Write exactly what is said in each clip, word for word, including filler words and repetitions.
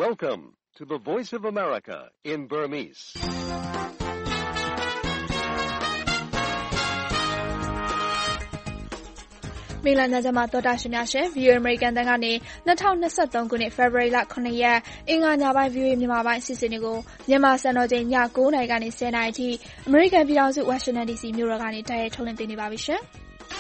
Welcome to the Voice of America in Burmese. ။မင်္ဂလာညချမ်းပါသောတာရှင်များရှင် ဗီအိုအေ American တန်ကနေ၂၀၂၃ခုနှစ် February လခုနှစ်ရက်အင်္ဂါညပိုင်း ဗီအိုအေ မြန်မာပိုင်းအစီအစဉ်တွေကိုမြန်မာစံတော်ချိန်ည၉နာရီကနေ၁၀နာရီအထိ American ပြည်ထောင်စု Washington ဒီ စီ မြို့တော်ကနေတိုက်ရိုက်ထုတ်လွှင့်ပေးနေပါပြီရှင်။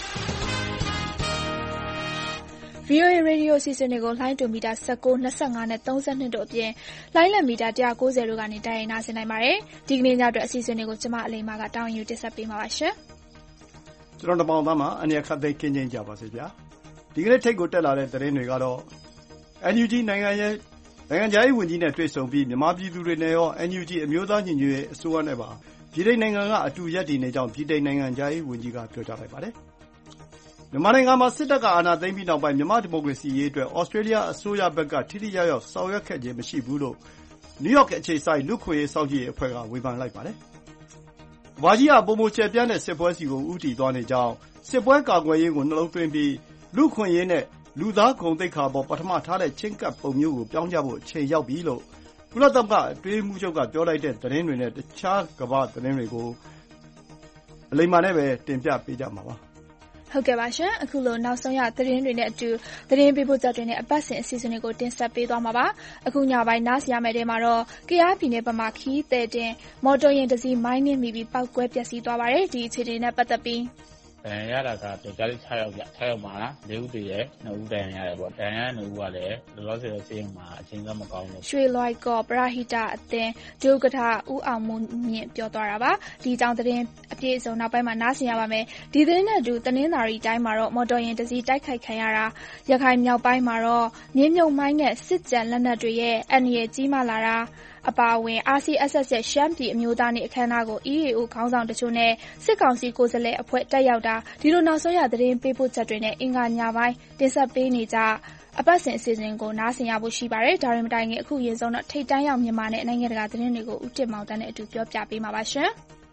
ဗီအိုအေ ရေဒီယိုအစီအစဉ်တွေကိုလှိုင်းတူမီတာ၁၉၊၂၅နဲ့၃၂တို့အပြင်လှိုင်းလံမီတာ၁၉၀တို့ကနေတိုက်ရိုက်နားဆင်နိုင်ပါတယ်။ဒီကနေ့ညအတွက်အစီအစဉ်တွေကိုကျမအလိမ္မာကတာဝန်ယူတင်ဆက်ပေးမှာပါရှင်။ကျွန်တော်တပေါင်းသားမှာအနေအခက်သိကင်းချင်းကြပါစေဗျာဒီကနေ့ထိတ်ကိုတက်လာတဲ့သတင်းတွေကတော့ N U G နိုင်ငံရဲ့နိုင်ငံခြားရေးဝန်ကြီးနဲ့တွေ့ဆုံပြီးမြန်မာပြည်သူတွေနဲ့ရော N U G အမျိုးသားညီညွတ်ရေးအစိုးရနဲ့ပါပြည်ထိုင်နိုင်ငံကအတူရပ်တည်နေကြောင်းပြည်ထိုင်နိုင်ငံခြားရေးဝန်ကြီးကပြောကြားလိုက်ပါတယ်မြန်မာနိုင်ငံမှာစစ်တပ်ကအာဏာသိမ်းပြီးနောက်ပိုင်းမြန်မာဒီမိုကရေစီရေးအတွက်ဩစတြေးလျအစိုးရဘက်ကထိထိရောက်ရောက်ဆောင်ရွက်ခဲ့ခြင်းမရှိဘူးလို့နယူးယောက်အခြေစိုက်လူ့ခွင့်ရေးစောင့်ကြည့်ရေးအဖွဲ့ကဝေဖန်လိုက်ပါတယ်။ဘာကြီးကပုံမကျပြန့်တဲ့စစ်ပွဲစီကိုဥတီသွားနေကြောင်းစစ်ပွဲကာကွယ်ရေးကိုနှလုံးသွင်းပြီးလူခွင့်ရေးနဲ့လူသားဂုဏ်သိက္ခာပေါ်ပထမထားတဲ့ချင်းကပ်ပုံမျိုးကိုပြောင်းကြဖို့အချိန်ရောက်ပြီလို့ကုလသမဂ္ဂအတွင်းမှုချုပ်ကပြောလိုက်တဲ့သတင်းတွေနဲ့တခြားကမ္ဘာသတင်းတွေကိုအလိမ္မာနဲ့ပဲတင်ပြပေးကြမှာပါဟုတ်ကဲ့ပါရှင်အခုလိုနောက်ဆုံးရသတင်းတွေနဲ့အတူသတင်းပေးပို့ချက်တွေနဲ့အပတ်စဉ်အစီအစဉ်တွေကိုတင်ဆက်ပေးသွားမှာပါအခုညပိုင်းနားဆင်ရမယ့်တဲမှာတော့ကယားပြည်နယ်ဘက်မှာခီးတဲ့တင်မော်တော်ယာဉ်တစ်စီးမိုင်းနင်းမိပြီးပောက်ကွဲပျက်စီးသွားပါတယ်ဒီအခြေအနေနဲ့ပတ်သက်ပြီးဒဏ်ရာရတာကပြောကြလေး၆ယောက်ပြ၆ယောက်မှာလား၄ဦးတည်းရဲ့နှစ်ဦးဒဏ်ရာရတယ်ပေါ့ဒဏ်ရာရနှစ်ဦးကလည်းလောလောဆယ်ဆေးရုံမှာအချင်းချင်းမကောင်းလို့ရွှေလွိုက်ကောပရာဟိတအသင်းဒုက္ကဋ္ဌဦးအောင်မွန်မြင့်ပြောသွားတာပါဒီအကြောင်းသတင်းအပြည့်အစုံနောက်ပိုင်းမှာနားဆင်ရပါမယ်ဒီသတင်းနဲ့အတူတနင်္သာရီတိုင်းမှာတော့မော်တော်ယာဉ်တစ်စီးတိုက်ခိုက်ခံရတာရခိုင်မြောက်ပိုင်းမှာတော့မြင်းမြုပ်မိုင်းနဲ့စစ်ကြံလက်နက်တွေရဲ့အန္တရာယ်ကြီးမားလာတာအပါအဝင် R C S S ရဲ့ရှမ်းပြည်အမျိုးသားနေ့အခမ်းအနားကို E A O ခေါင်းဆောင်တချို့နဲ့စစ်ကောင်စီကိုယ်စားလှယ်အဖွဲ့တက်ရောက်တာဒီလိုနောက်ဆုံးရသတင်းပေးပို့ချက်တွေနဲ့အင်္ဂါညပိုင်းတင်ဆက်ပေးနေကြအပတ်စဉ်အစီအစဉ်ကိုနားဆင်ရဖို့ရှိပါတယ်ဒါရင်မတိုင်ခင်အခုရင်ဆုံးတော့ထိတ်တန်းရောက်မြန်မာနဲ့နိုင်ငံတကာသတင်းတွေကိုဦးတင်မောင်တန်းနဲ့အတူပြောပြပေးမှာပါရှင်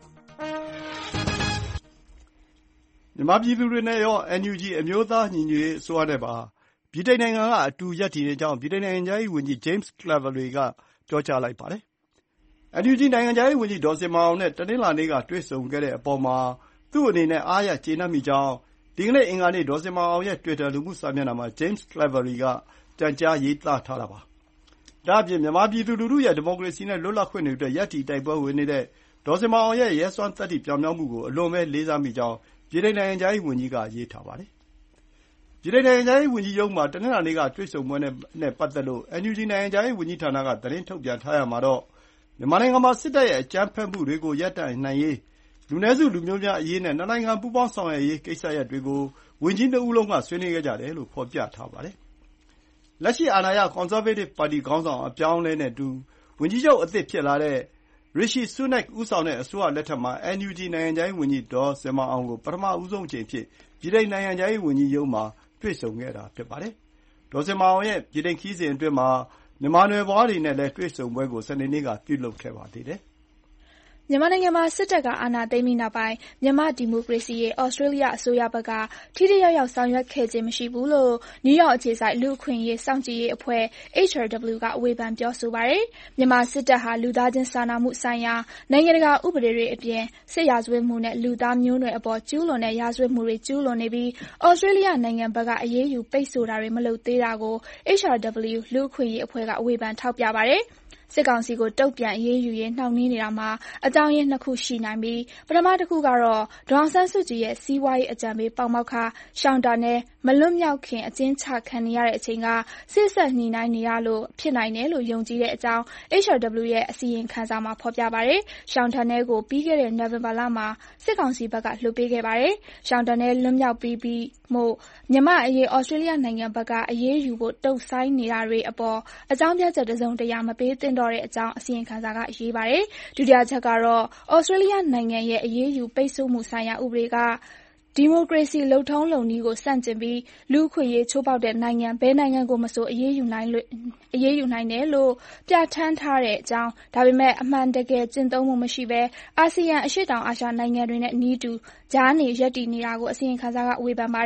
မြန်မာပြည်သူတွေနဲ့ရော N U G အမျိုးသားညီညွတ်ရေးအစိုးရနဲ့ပါပြည်ထိုင်နိုင်ငံကအတူရပ်တည်နေကြောင်းပြည်ထိုင်နိုင်ငံခြားရေးဝန်ကြီး James Cleverly ကပြောကြားလိုက်ပါတယ်။ N U G နိုင်ငံခြားရေးဝန်ကြီးဒေါ်စင်မာအောင်နဲ့တနင်္လာနေ့ကတွေ့ဆုံခဲ့တဲ့အပေါ်မှာသူ့အနေနဲ့အားရကျေနပ်မိကြောင်းဒီကနေ့အင်္ဂါနေ့ဒေါ်စင်မာအောင်ရဲ့ Twitter လူမှုစာမျက်နှာမှာ James Cleverly ကပြန်ကြားရေးသားထားတာပါ။ဒါ့အပြင်မြန်မာပြည်သူလူထုရဲ့ဒီမိုကရေစီနဲ့လွတ်လပ်ခွင့်တွေအတွက်ရပ်တည်တိုက်ပွဲဝင်နေတဲ့ဒေါ်စင်မာအောင်ရဲ့ရဲစွမ်းသတ္တိပြောင်မြောက်မှုကိုအလွန်ပဲလေးစားမိကြောင်းပြည်ထိုင်နိုင်ငံခြားရေးဝန်ကြီးကရေးထားပါတယ်။ပြည်ထိုင်နိုင်ငံခြားရေးဝန်ကြီးရုံးမှာတနင်္လာနေ့ကတွေ့ဆုံပွဲနဲ့ပတ်သက်လို့ N U G နိုင်ငံခြားရေးဝန်ကြီးဌာနကသတင်းထုတ်ပြန်ထားရမှာတော့မြန်မာနိုင်ငံမှာစစ်တပ်ရဲ့အကြမ်းဖက်မှုတွေကိုရပ်တန့်နိုင်ရေးလူနည်းစုလူမျိုးများအရေးနဲ့နှစ်နိုင်ငံပူးပေါင်းဆောင်ရွက်ရေးကိစ္စရပ်တွေကိုဝန်ကြီးနှစ်ဦးလုံးကဆွေးနွေးခဲ့ကြတယ်လို့ဖော်ပြထားပါတယ်။လက်ရှိအာဏာရ Conservative ပါတီခေါင်းဆောင်အပြောင်းအလဲနဲ့အတူဝန်ကြီးချုပ်အသစ်ဖြစ်လာတဲ့ Rishi Sunak ဦးဆောင်တဲ့အစိုးရလက်ထက်မှာ N U G နိုင်ငံခြားရေးဝန်ကြီးဒေါ်စင်မာအောင်ကိုပထမဦးဆုံးအကြိမ်အဖြစ်ပြည်ထိုင်နိုင်ငံခြားရေးဝန်ကြီးရုံးမှာတွေ့ဆုံခဲ့တာဖြစ်ပါတယ်။ဒေါ်စင်မာအောင်ရဲ့ပြည်ထိုင်ခရီးစဉ်အတွင်းမှာမြန်မာနွယ်ဖွားတွေနဲ့လည်းတွေ့ဆုံပွဲကိုစနေနေ့ကပြုလုပ်ခဲ့ပါသေးတယ်။မြန်မာနိုင်ငံမှာစစ်တပ်ကအာဏာသိမ်းပြီးနောက်ပိုင်းမြန်မာဒီမိုကရေစီရေးဩစတြေးလျအစိုးရဘက်ကထိထိရောက်ရောက်ဆောင်ရွက်ခဲ့ခြင်းမရှိဘူးလို့နယူးယောက်အခြေစိုက်လူ့အခွင့်အရေးစောင့်ကြည့်ရေးအဖွဲ့ H R W ကဝေဖန်ပြောဆိုပါတယ်။မြန်မာစစ်တပ်ဟာလူသားချင်းစာနာမှုဆိုင်ရာနိုင်ငံတကာဥပဒေတွေအပြင်စစ်ရာဇဝတ်မှုနဲ့လူသားမျိုးနွယ်အပေါ်ကျူးလွန်တဲ့ရာဇဝတ်မှုတွေကျူးလွန်နေပြီးဩစတြေးလျနိုင်ငံဘက်ကအရေးယူပိတ်ဆို့တာတွေမလုပ်သေးတာကို H R W လူ့အခွင့်အရေးအဖွဲ့ကဝေဖန်ထောက်ပြပါတယ်။စစ်ကောင်စီကိုတုံ့ပြန်အရေးယူရေးနှောင့်နှေးနေတာမှာအကြောင်းရင်းနှစ်ခုရှိနိုင်ပြီးပထမတစ်ခုကတော့ဒေါအောင်ဆန်းစုကြည်ရဲ့စီးပွားရေးအကြံပေးပေါမောက္ခရှောင်းတာနဲ့မလွတ်မြောက်ခင်အကျဉ်းချခံနေရတဲ့အချိန်ကစစ်ဆက်နှိနှိုင်းနေရလို့ဖြစ်နိုင်တယ်လို့ယုံကြည်တဲ့အကြောင်း H R W ရဲ့အစီရင်ခံစာမှာဖော်ပြပါတယ်။ရှောင်းတာနဲ့ကိုပြီးခဲ့တဲ့နိုဝင်ဘာလမှာစစ်ကောင်စီဘက်ကလှုပ်ပေးခဲ့ပါတယ်။ရှောင်းတာနဲ့လွတ်မြောက်ပြီးပြီးမို့မြန်မာအရေးဩစတြေးလျနိုင်ငံဘက်ကအရေးယူဖို့တုံ့ဆိုင်းနေတာတွေအပေါ်အကြောင်းပြချက်တစုံတရာမပေးသင့်တော့တဲ့အကြောင်းအစီရင်ခံစာကရေးပါတယ်။ဒုတိယချက်ကတော့ဩစတြေးလျနိုင်ငံရဲ့အရေးယူပိတ်ဆို့မှုဆိုင်ရာဥပဒေကဒီမိုကရေစီလုပ်ထုံးလုပ်နည်းကိုဆန့်ကျင်ပြီးလူ့အခွင့်အရေးချိုးဖောက်တဲ့နိုင်ငံဘယ်နိုင်ငံကိုမဆိုအရေးယူနိုင်လို့အရေးယူနိုင်တယ်လို့ပြဋ္ဌာန်းထားတဲ့အကြောင်းဒါပေမဲ့အမှန်တကယ်ကျင့်သုံးမှုမရှိဘဲအာဆီယံအရှေ့တောင်အာရှနိုင်ငံတွေနဲ့နီးတူကြားနေရပ်တည်နေတာကိုအစီရင်ခံစာကဝေဖန်ပါတယ်။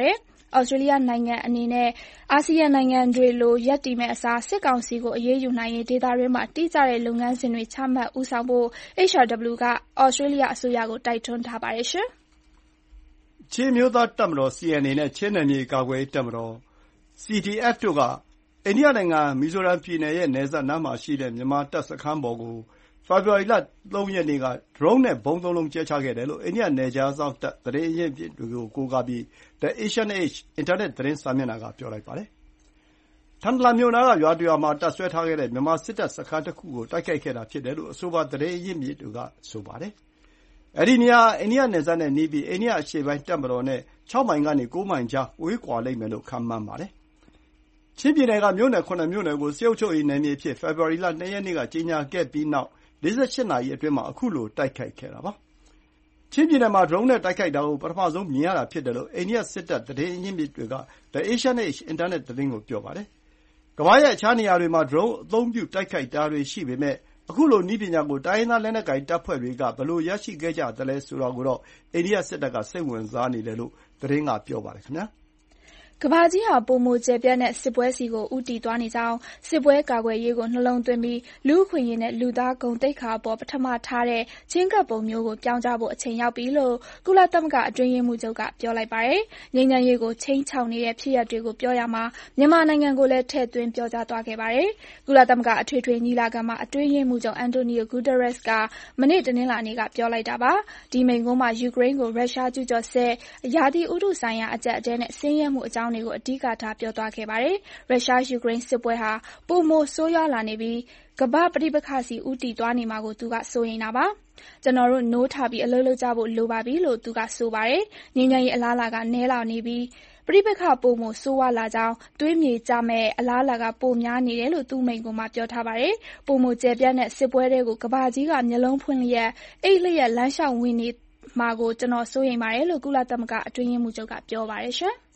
ဩစတြေးလျနိုင်ငံအနေနဲ့အာဆီယံနိုင်ငံတွေလိုရပ်တည်မဲ့အစားစစ်ကောင်စီကိုအရေးယူနိုင်ရေးဒေသတွင်းမှာတိကျတဲ့လုပ်ငန်းစဉ်တွေချမှတ်ဦးဆောင်ဖို့ H R W ကဩစတြေးလျအစိုးရကိုတိုက်တွန်းထားပါတယ်ရှင်။ချင်းမျိုးသားတပ်မတော် C N A နဲ့ချင်းနယ်မြေကာကွယ်ရေးတပ်မတော် C T F တို့ကအိန္ဒိယနိုင်ငံမီဇိုရမ်ပြည်နယ်ရဲ့နယ်စပ်နားမှာရှိတဲ့မြန်မာတပ်စခန်းပေါ်ကိုဖေဖော်ဝါရီလသုံးရက်နေ့ကဒရုန်းနဲ့ဗုံးသုံးလုံးကျဲချခဲ့တယ်လို့အိန္ဒိယနယ်ခြားစောင့်တပ်သတင်းရင်းမြစ်တွေကိုကိုးကားပြီး The Asian Age အင်တာနက်သတင်းစာမျက်နှာကပြောလိုက်ပါတယ်။ထန်တလန်မြို့နားကရွာတရွာမှာတပ်စွဲထားခဲ့တဲ့မြန်မာစစ်တပ်စခန်းတစ်ခုကိုတိုက်ခိုက်ခဲ့တာဖြစ်တယ်လို့အဆိုပါသတင်းရင်းမြစ်တွေကဆိုပါတယ်။အဲဒီနေရာအိန္ဒိယနယ်စပ်နဲ့နီးပြီးအိန္ဒိယအရှေ့ပိုင်းတပ်မတော်နဲ့ခြောက်မိုင်ကနေကိုးမိုင်ကြားဝေးကွာလိမ့်မယ်လို့ခန့်မှန်းပါတယ်။ချင်းပြည်နယ်ကမြို့နယ်ခုနစ်မြို့နယ်ကိုစစ်အုပ်ချုပ်ရေးနယ်မြေအဖြစ်ဖေဖော်ဝါရီလနှစ်ရက်နေ့ကကြေညာခဲ့ပြီးနောက်လေးဆယ့်ရှစ်နာရီအတွင်းမှာအခုလိုတိုက်ခိုက်ခဲ့တာပါ။ချင်းပြည်နယ်မှာဒရုန်းနဲ့တိုက်ခိုက်တာကိုပထမဆုံးမြင်ရတာဖြစ်တယ်လို့အိန္ဒိယစစ်တပ်သတင်းရင်းမြစ်တွေက The Asian Age အင်တာနက်သတင်းကိုပြောပါတယ်။ကမ္ဘာရဲ့အခြားနေရာတွေမှာဒရုန်းအသုံးပြုတိုက်ခိုက်တာတွေရှိပေမဲ့အခုလိုနည်းပညာကိုတိုင်းရင်းသားလက်နက်ကိုင်တပ်ဖွဲ့တွေကဘယ်လိုရရှိခဲ့ကြသလဲဆိုတာကိုတော့အိန္ဒိယစစ်တပ်ကစိတ်ဝင်စားနေတယ်လို့သတင်းကပြောပါတယ်ခင်ဗျာ။ကမ္ဘာကြီးဟာပိုမိုကျယ်ပြန့်တဲ့စစ်ပွဲဆီကိုဦးတည်သွားနေကြောင်းစစ်ပွဲကာကွယ်ရေးကိုနှလုံးသွင်းပြီးလူ့အခွင့်အရေးနဲ့လူသားဂုဏ်သိက္ခာအပေါ်ပထမထားတဲ့ချင်းကပ်ပုံမျိုးကိုပြောင်းကြဖို့အချိန်ရောက်ပြီလို့ကုလသမဂ္ဂအတွင်းရေးမှူးချုပ်ကပြောလိုက်ပါတယ်။ငြိမ်းချမ်းရေးကိုချိန်ချောက်နေတဲ့ဖြစ်ရပ်တွေကိုပြောရမှာမြန်မာနိုင်ငံကိုလည်းထည့်သွင်းပြောကြားသွားခဲ့ပါတယ်။ကုလသမဂ္ဂအထွေထွေညီလာခံမှာအတွင်းရေးမှူးချုပ်အန်တိုနီယိုဂူတာရက်စ်ကမနေ့တနင်္လာနေ့ကပြောလိုက်တာပါ။ဒီမိန့်ခွန်းမှာယူကရိန်းကိုရုရှားကျူးကျော်စစ်ရာသီဥတုဆိုင်ရာအကျပ်အတည်းနဲ့ဆင်းရဲမှုအကြောင်းတွေကိုအဓိကထားပြောသွားခဲ့ပါတယ်။ရုရှားယူကရိန်းစစ်ပွဲဟာပိုမိုဆိုးရွားလာနေပြီးကမ္ဘာ့ပဋိပက္ခဆီဦးတည်သွားနေမှာကိုသူကစိုးရိမ်တာပါ။ကျွန်တော်တို့နိုးထပြီးအလုပ်လုပ်ကြဖို့လိုပါပြီလို့သူကဆိုပါတယ်။ငြိမ်းချမ်းရေးအလားအလာကနည်းလာနေပြီးပဋိပက္ခပိုမိုဆိုးဝါးလာကြောင်းတွေးမြေကြမဲ့အလားအလာကပိုများနေတယ်လို့သူမိန့်ခွန်းမှာပြောထားပါတယ်။ပိုမိုကျယ်ပြန့်တဲ့စစ်ပွဲတွေကိုကမ္ဘာကြီးကမျက်လုံးဖွင့်လျက်အိတ်လျက်လမ်းလျှောက်ဝင်နေမှာကိုကျွန်တော်စိုးရိမ်ပါတယ်လို့ကုလသမဂ္ဂအတွင်းရေးမှူးချုပ်ကပြောပါတယ်ရှင်။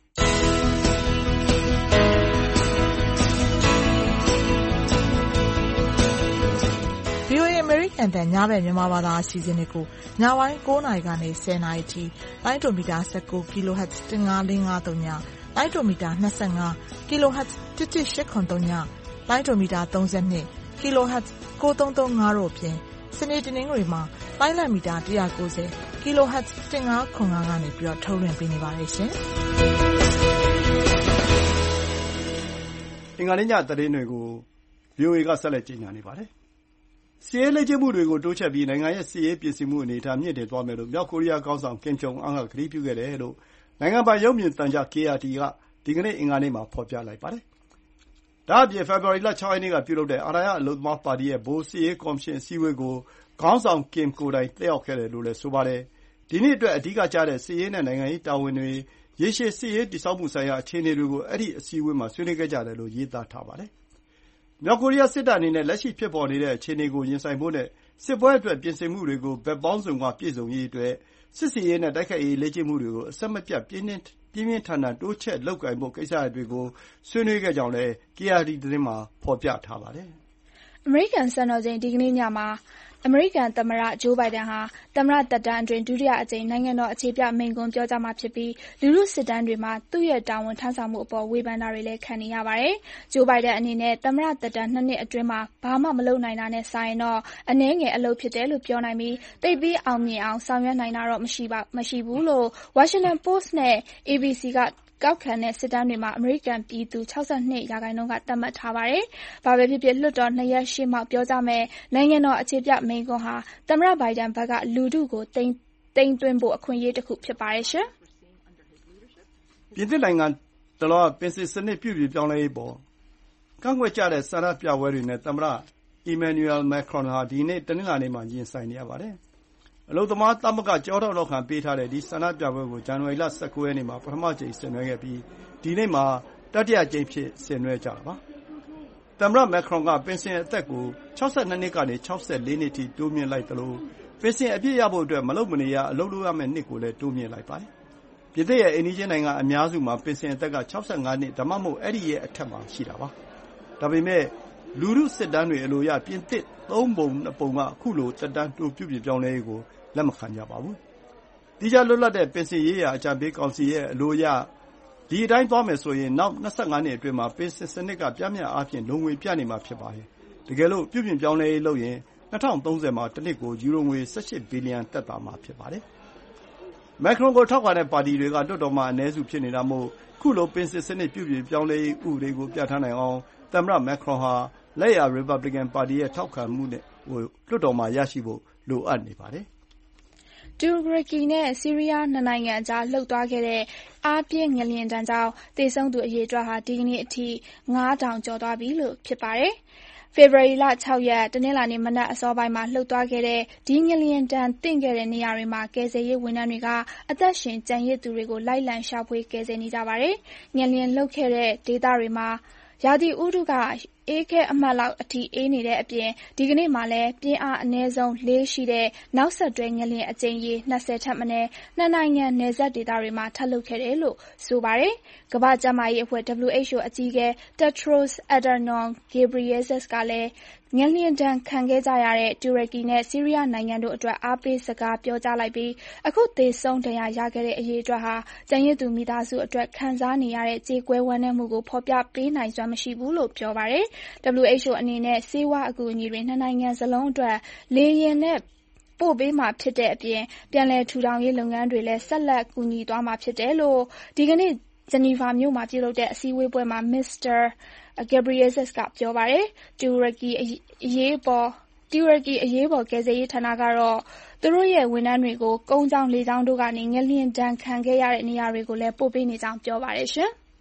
ဗွီအိုအေ အမေရိကန်အသံညဘက်မြန်မာဘာသာအစီအစဉ်တွေကိုညပိုင်းကိုးနာရီကနေဆယ်နာရီထိလိုင်းဒိုမီတာ၁၉ kHz ၁၅၄၅၃ညလိုင်းဒိုမီတာ၂၅ kHz ၁၁၈၇၃ညလိုင်းဒိုမီတာ၃၂ kHz ၉၃၃၅တို့အပြင်စနေတနင်္ဂနွေမှာလိုင်းလံမီတာ၁၉၀ kHz ၁၅၇၅ကနေပြီးတော့ထုတ်လွှင့်ပေးနေပါတယ်ရှင်။အင်္ဂါနေ့ညသတင်းတွေကို ဗွီအိုအေကဆက်လက်ကြေညာနေပါတယ်။စစ်ရေးလေ့ကျင့်မှုတွေကိုတိုးချဲ့ပြီးနိုင်ငံရဲ့စစ်ရေးပြင်ဆင်မှုအနေအထားမြင့်တင်သွားမယ်လို့မြောက်ကိုရီးယားခေါင်းဆောင်ကင်ဂျုံအမ်းကကတိပြုခဲ့တယ်လို့နိုင်ငံပိုင်ရုပ်မြင်သံကြား K R T ကဒီကနေ့အင်္ဂါနေ့မှာဖော်ပြလိုက်ပါတယ်။ဒါ့အပြင်ဖေဖော်ဝါရီလ၆ရက်နေ့ကပြုလုပ်တဲ့အာဏာရအလုပ်သမားပါတီရဲ့ဗဟိုစစ်ရေးကော်မရှင်အစည်းအဝေးကိုခေါင်းဆောင်ကင်ကိုယ်တိုင်တက်ရောက်ခဲ့တယ်လို့လည်းဆိုပါတယ်။ဒီနှစ်အတွက်အဓိကကျတဲ့စစ်ရေးနဲ့နိုင်ငံရေးတာဝန်တွေရေရှည်စစ်ရေးတည်ဆောက်မှုဆိုင်ရာအခြေအနေတွေကိုအဲဒီအစည်းအဝေးမှာဆွေးနွေးခဲ့ကြတယ်လို့ရေးသားထားပါတယ်။မြောက်ကိုရီးယားစစ်တပ်အနေနဲ့လက်ရှိဖြစ်ပေါ်နေတဲ့အခြေအနေကိုရင်ဆိုင်ဖို့နဲ့စစ်ပွဲအတွက်ပြင်ဆင်မှုတွေကိုဘက်ပေါင်းစုံကပြည့်စုံရေးအတွက်စစ်ဆင်ရေးနဲ့တိုက်ခိုက်ရေးလေ့ကျင့်မှုတွေကိုအဆက်မပြတ်ပြင်းပြင်းပြင်းပြင်းထန်ထန်တိုးချဲ့လုပ်ကိုင်ဖို့ကိစ္စရပ်တွေကိုဆွေးနွေးခဲ့ကြောင်းလည်း K R T သတင်းမှာဖော်ပြထားပါတယ်။အမေရိကန်စံတော်ချိန်ဒီကနေ့ညမှာအမေရိကန်သမ္မတဂျိုးဘိုင်ဒန်ဟာသမ္မတသက်တမ်းအတွင်းဒုတိယအကြိမ်နိုင်ငံတော်အခြေပြမိန့်ခွန်းပြောကြားမှာဖြစ်ပြီးလူထုစစ်တမ်းတွေမှာသူ့ရဲ့တာဝန်ထမ်းဆောင်မှုအပေါ်ဝေဖန်တာတွေလည်းခံနေရပါတယ်။ဂျိုးဘိုင်ဒန်အနေနဲ့သမ္မတသက်တမ်းနှစ်နှစ်အတွင်းမှာဘာမှမလုပ်နိုင်တာနဲ့စာရင်တော့အနည်းငယ်အလုပ်ဖြစ်တယ်လို့ပြောနိုင်ပြီးသိပ်ပြီးအောင်မြင်အောင်ဆောင်ရွက်နိုင်တာတော့မရှိပါမရှိဘူးလို့ Washington Post နဲ့ A B C ကကောက်ခံတဲ့စစ်တမ်းတွေမှာအမေရိကန်ပြည်သူ၆၂ရာခိုင်နှုန်းကသတ်မှတ်ထားပါတယ်။ဘာပဲဖြစ်ဖြစ်လွှတ်တော်နှစ်ရပ်ရှေ့မှောက်ပြောကြမယ့်နိုင်ငံတော်အခြေပြမိန့်ခွန်းဟာသမ္မတဘိုင်ဒန်ဘက်ကလူထုကိုတိမ်တိမ်သွင်းဖို့အခွင့်အရေးတစ်ခုဖြစ်ပါတယ်ရှင်။ပြင်သစ်နိုင်ငံတလောပင်စင်စနစ်ပြုပြင်ပြောင်းလဲရေးပေါ်ကန့်ကွက်ကြတဲ့ဆန္ဒပြပွဲတွေနဲ့သမ္မတ Emmanuel Macron ဟာဒီနေ့တနင်္လာနေ့မှာရင်ဆိုင်နေရပါတယ်။အလုပ်သမားသမဂ္ဂကျောထောက်နောက်ခံပေးထားတဲ့ဒီဆန္ဒပြပွဲကိုဇန်နဝါရီလ၁၉ရက်နေ့မှာပထမကြိမ်ဆင်နွှဲခဲ့ပြီးဒီနေ့မှာတတိယကြိမ်ဖြစ်ဆင်နွှဲကြတာပါ။သမ္မတ Macron ကပင်စင်အသက်ကို၆၂နှစ်ကနေ၆၄နှစ်ထိတိုးမြှင့်လိုက်သလိုပင်စင်အပြည့်ရဖို့အတွက်မလုပ်မနေရအလုပ်လုပ်ရမယ့်နှစ်ကိုလည်းတိုးမြှင့်လိုက်ပါတယ်။ပြင်သစ်ရဲ့အိမ်နီးချင်းနိုင်ငံအများစုမှာပင်စင်အသက်က၆၅နှစ်ဒါမှမဟုတ်အဲ့ဒီရဲ့အထက်မှာရှိတာပါ။ဒါပေမဲ့လူထုစစ်တမ်းတွေအလိုရပြင်သစ်သုံးပုံနှစ်ပုံကအခုလိုသက်တမ်းတိုးပြုပြင်ပြောင်းလဲရေးကိုလက်မခံကြပါဘူး။တိကျလွတ်လပ်တဲ့ပင်စင်ရေးရာအကြံပေးကောင်စီရဲ့အလိုရဒီအတိုင်းသွားမယ်ဆိုရင်နောက်၂၅နှစ်အတွင်းမှာပင်စင်စနစ်ကပျမ်းမျှအားဖြင့်လိုငွေပြနေမှာဖြစ်ပါတယ်။တကယ်လို့ပြုပြင်ပြောင်းလဲရေးလုပ်ရင်၂၀သုံး၀မှာတစ်နှစ်ကိုယူရိုငွေ၁၈ဘီလီယံသက်သာမှာဖြစ်ပါတယ်။မက်ခရွန်ကိုထောက်ခံတဲ့ပါတီတွေကလွှတ်တော်မှာအနည်းစုဖြစ်နေတာမို့ခုလိုပင်စင်စနစ်ပြုပြင်ပြောင်းလဲရေးဥပဒေကိုပြဌာန်းနိုင်အောင်သမ္မတမက်ခရွန်ဟာလက်ယာရီပတ်ဘလီကန်ပါတီရဲ့ထောက်ခံမှုနဲ့လွှတ်တော်မှာရရှိဖို့လိုအပ်နေပါတယ်။တူရကီနဲ့ဆီးရီးယားနှစ်နိုင်ငံအကြားလှုပ်သွားခဲ့တဲ့အားပြင်းငလျင်ဒဏ်ကြောင့်သေဆုံးသူအရေအတွက်ဟာဒီကနေ့အထိငါးထောင်ကျော်သွားပြီလို့ဖြစ်ပါတယ်။ဖေဖော်ဝါရီလ၆ရက်တနင်္လာနေ့မနက်အစောပိုင်းမှာလှုပ်သွားခဲ့တဲ့ဒီငလျင်ဒဏ်သင့်ခဲ့တဲ့နေရာတွေမှာကယ်ဆယ်ရေးဝန်ထမ်းတွေကအသက်ရှင်ကျန်ရစ်သူတွေကိုလိုက်လံရှာဖွေကယ်ဆယ်နေကြပါတယ်။ငလျင်လှုပ်ခဲ့တဲ့ဒေသတွေမှာရာသီဥတုကအေးခဲအမှတ်လောက်အထိအေးနေတဲ့အပြင်ဒီကနေ့မှာလည်းပြင်းအားအနည်းဆုံးလေးရှိတဲ့နောက်ဆက်တွဲငလျင်အကြိမ်ရေ၂၀ထက်မနည်းနှစ်နိုင်ငံနယ်စပ်ဒေသတွေမှာထပ်လှုပ်ခဲ့တယ်လို့ဆိုပါတယ်။ကမ္ဘာ့ကျန်းမာရေးအဖွဲ့ W H O အကြီးအကဲ Tedros Adhanom Ghebreyesus ကလည်းငလျင်ဒဏ်ခံခဲ့ကြရတဲ့တူရကီနဲ့ဆီးရီးယားနိုင်ငံတို့အတွက်အားပေးစကားပြောကြားလိုက်ပြီးအခုသေဆုံးဒဏ်ရာရခဲ့တဲ့အရေအတွက်ဟာကျန်ရစ်သူမိသားစုအတွက်ခံစားနေရတဲ့ကြေကွဲဝမ်းနည်းမှုကိုဖော်ပြပေးနိုင်စွမ်းမရှိဘူးလို့ပြောပါတယ်။ W H O အနေနဲ့ဆေးဝါးအကူအညီတွေနှစ်နိုင်ငံစလုံးအတွက်လေယာဉ်နဲ့ပို့ပေးမှာဖြစ်တဲ့အပြင်ပြန်လည်ထူထောင်ရေးလုပ်ငန်းတွေလည်းဆက်လက်ကူညီသွားမှာဖြစ်တယ်လို့ဒီကနေ့ဂျနီဗာမြို့မှာပြုလုပ်တဲ့အစည်းအဝေးပွဲမှာမစ္စတာGhebreyesus ကပြောပါတယ်။တူရကီအရေးပေါ်တူရကီအရေးပေါ်ကယ်ဆယ်ရေးဌာနကတော့သူတို့ရဲ့ဝန်ထမ်းတွေကိုကုန်းကြောင်းလေကြောင်းတို့ကနေငလျင်ဒဏ်ခံခဲ့ရတဲ့နေရာတွေကိုလည်းပို့ပေးနေကြောင်းပြောပါတယ်ရှင်။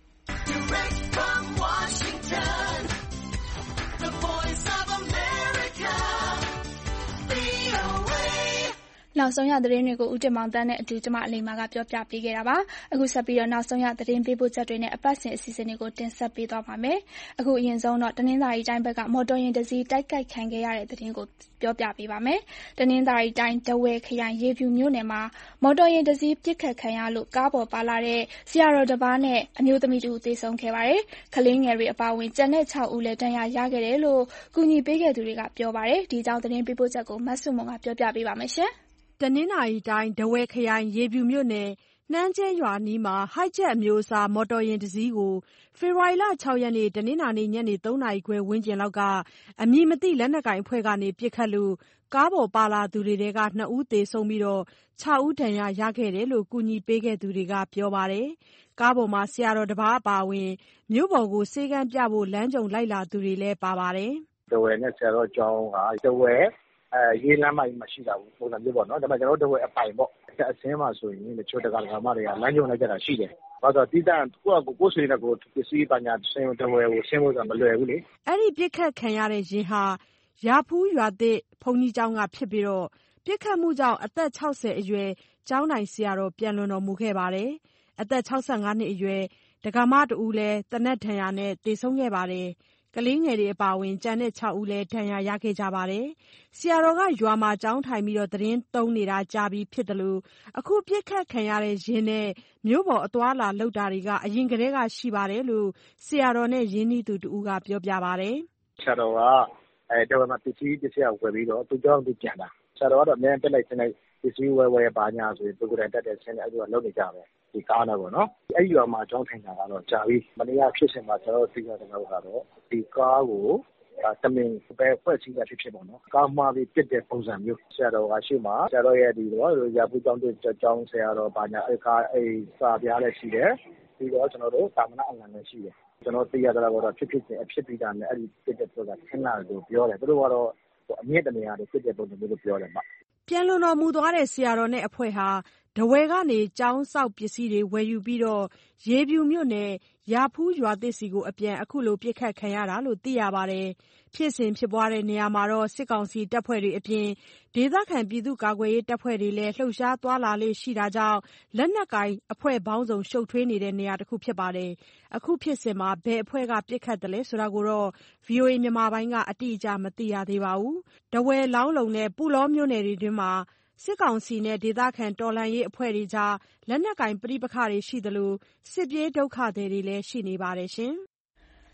နောက်ဆုံးရသတင်းတွေကိုဦးတင်မောင်သန်းနဲ့အတူကျမအလိမ္မာကပြောပြပေးခဲ့တာပါ။အခုဆက်ပြီးတော့နောက်ဆုံးရသတင်းပေးပို့ချက်တွေနဲ့အပတ်စဉ်အစီအစဉ်တွေကိုတင်ဆက်ပေးသွားပါမယ်။အခုအရင်ဆုံးတော့တနင်္သာရီတိုင်းဘက်ကမော်တော်ယာဉ်တစ်စီးတိုက်ခိုက်ခံခဲ့ရတဲ့သတင်းကိုပြောပြပေးပါမယ်။တနင်္သာရီတိုင်းထားဝယ်ခရိုင်ရေဖြူမြို့နယ်မှာမော်တော်ယာဉ်တစ်စီးပစ်ခတ်ခံရလို့ကားပေါ်ပါလာတဲ့ဆရာတော်တစ်ပါးနဲ့အမျိုးသမီးတူသေဆုံးခဲ့ပါတယ်။ကလေးငယ်တွေအပါအဝင်ကျန်တဲ့၆ဦးလည်းဒဏ်ရာရခဲ့တယ်လို့ကူညီပေးခဲ့သူတွေကပြောပါတယ်။ဒီကြောင့်သတင်းပေးပို့ချက်ကိုမဆုမွန်ကပြောပြပေးပါမယ်ရှင်။တနင်္သာရီတိုင်းထားဝယ်ခရိုင်ရေဖြူမြို့နယ်နှမ်းကျဲရွာနီးမှာဟိုက်ဂျက်အမျိုးအစားမော်တော်ယာဉ်တစ်စီးကိုဖေဖော်ဝါရီလ၆ရက်နေ့တနင်္လာနေ့ညနေသုံးနာရီခွဲဝန်းကျင်လောက်ကအမည်မသိလက်နက်ကိုင်အဖွဲ့ကနေပစ်ခတ်လို့ကားပေါ်ပါလာသူတွေထဲကနှစ်ဦးသေဆုံးပြီးခြောက်ဦးဒဏ်ရာရခဲ့တယ်လို့ကူညီပေးခဲ့သူတွေကပြောပါတယ်။ကားပေါ်မှာဆရာတော်တစ်ပါးအပါအဝင်မြို့ပေါ်ကိုဆေးကမ်းပြဖို့လမ်းကြုံလိုက်လာသူတွေလည်းပါပါတယ်။ထားဝယ်နဲ့ဆရာတော်ကျောင်းကထားဝယ်အဲရေးလမ်းမကြီးမရှိတာဘူးပုံစံမျိုးပေါ့နော်ဒါပေမဲ့ကျွန်တော်တို့အပိုင်ပေါ့အစင်းမှာဆိုရင်တချို့တက္ကသိုလ်မတွေကလမ်းကြုံလိုက်ကြတာရှိတယ်ဘာလို့တီးတန့်ကိုယ့်အကိုကိုယ်ဆွေနဲ့ကိုပစ္စည်းပညာဆင်းတဝယ်ကိုဆင်းဖို့ဆိုမလွယ်ဘူးလေအဲ့ဒီပြစ်ခတ်ခံရတဲ့ရင်ဟာရာဖူးရွာသစ်ဘုံကြီးကျောင်းကဖြစ်ပြီးတော့ပြစ်ခတ်မှုကြောင့်အသက်၆၀အရွယ်ကျောင်းတိုင်ဆရာတော်ပြန်လွန်တော်မူခဲ့ပါတယ်အသက်၆၅နှစ်အရွယ်ဒကာမတူလည်းတနက်ထန်ရနဲ့သေဆုံးခဲ့ပါတယ်ကလေးငယ်တွေအပါအဝင်ကျန်တဲ့၆ဦးလည်းဒဏ်ရာရခဲ့ကြပါတယ်။ဆရာတော်ကရွာမှာကျောင်းထိုင်ပြီးတော့သတင်းသုံးနေတာကြာပြီဖြစ်တယ်လို့အခုပြစ်ခတ်ခံရတဲ့ရင်းနဲ့မြို့ပေါ်အသွားလာလုပ်တာတွေကအရင်ကတည်းကရှိပါတယ်လို့ဆရာတော်နဲ့ရင်းနှီးသူတူကပြောပြပါတယ်။ဆရာတော်ကအဲတော်မှာပစ္စည်းပစ္စည်းဝယ်ပြီးတော့သူကြောင်းသူပြန်တာ။ဆရာတော်ကတော့အများတက်လိုက်ဆင်းလိုက်ပစ္စည်းဝယ်ဝယ်ပါညာဆိုရင်ပုဂ္ဂိုလ်တိုင်းတက်တဲ့ဆင်းတဲ့အဲ့လိုလုပ်နေကြပဲ။ဒီကားနဲ့ပေါ့နော်အဲ့ဒီရွာမှာကျောင်းထိုင်တာကတော့ကြာပြီမနေ့ကဖြစ်စဉ်မှာကျွန်တော်သိရတဲ့ကတော့ဒီကားကိုတမင်ပဲဖွဲ့စည်းတာဖြစ်ဖြစ်ပေါ့နော်ကားမှာပြီးပြစ်တဲ့ပုံစံမျိုးဆရာတော်ကရှိမှဆရာတော်ရဲ့ဒီတော့ရာပူကျောင်းတဲ့ကျောင်းဆရာတော်ဘာညာအဲ့ကားအဲ့စာပြားလည်းရှိတယ်ပြီးတော့ကျွန်တော်တို့သာမဏေအလံလည်းရှိတယ်ကျွန်တော်သိရတဲ့ကတော့ဖြစ်ဖြစ်ချင်းအဖြစ်ပြီးတာနဲ့အဲ့ဒီပြစ်တဲ့ပုံစံခင်းလာလို့ပြောတယ်သူတို့ကတော့အမြင့်တနေရာတွေပြစ်တဲ့ပုံစံမျိုးလို့ပြောတယ်ဗျပြန်လွန်တော်မူသွားတဲ့ဆရာတော်နဲ့အဖွဲ့ဟာထားဝယ်ကနေကျောင်းဆောက်ပစ္စည်းတွေဝယ်ယူပြီးတော့ရေဖြူမြို့နယ်ရာဖူးရွာသစ်စီကိုအပြန်အခုလိုပြစ်ခတ်ခံရတာလို့သိရပါတယ်။ဖြစ်စဉ်ဖြစ်ပွားတဲ့နေရာမှာတော့စစ်ကောင်စီတပ်ဖွဲ့တွေအပြင်ဒေသခံပြည်သူ့ကာကွယ်ရေးတပ်ဖွဲ့တွေလည်းလှုပ်ရှားသွားလာလေးရှိတာကြောင့်လက်နက်ကိုင်အဖွဲ့ပေါင်းစုံရှုပ်ထွေးနေတဲ့နေရာတစ်ခုဖြစ်ပါတယ်။အခုဖြစ်စဉ်မှာဘယ်အဖွဲ့ကပြစ်ခတ်တယ်လဲဆိုတာကိုတော့ ဗီအိုအေ မြန်မာပိုင်းကအတိအကျမသိရသေးပါဘူး။ထားဝယ်လောင်းလုံနဲ့ပုလောမြို့နယ်တွေတွင်မှာစစ်ကောင်စီနဲ့ဒေသခံတော်လှန်ရေးအဖွဲ့တွေကြားလက်နက်ကိုင်ပဋိပက္ခတွေရှိသလိုစစ်ပြေးဒုက္ခသည်တွေလည်းရှိနေပါတယ်ရှင်။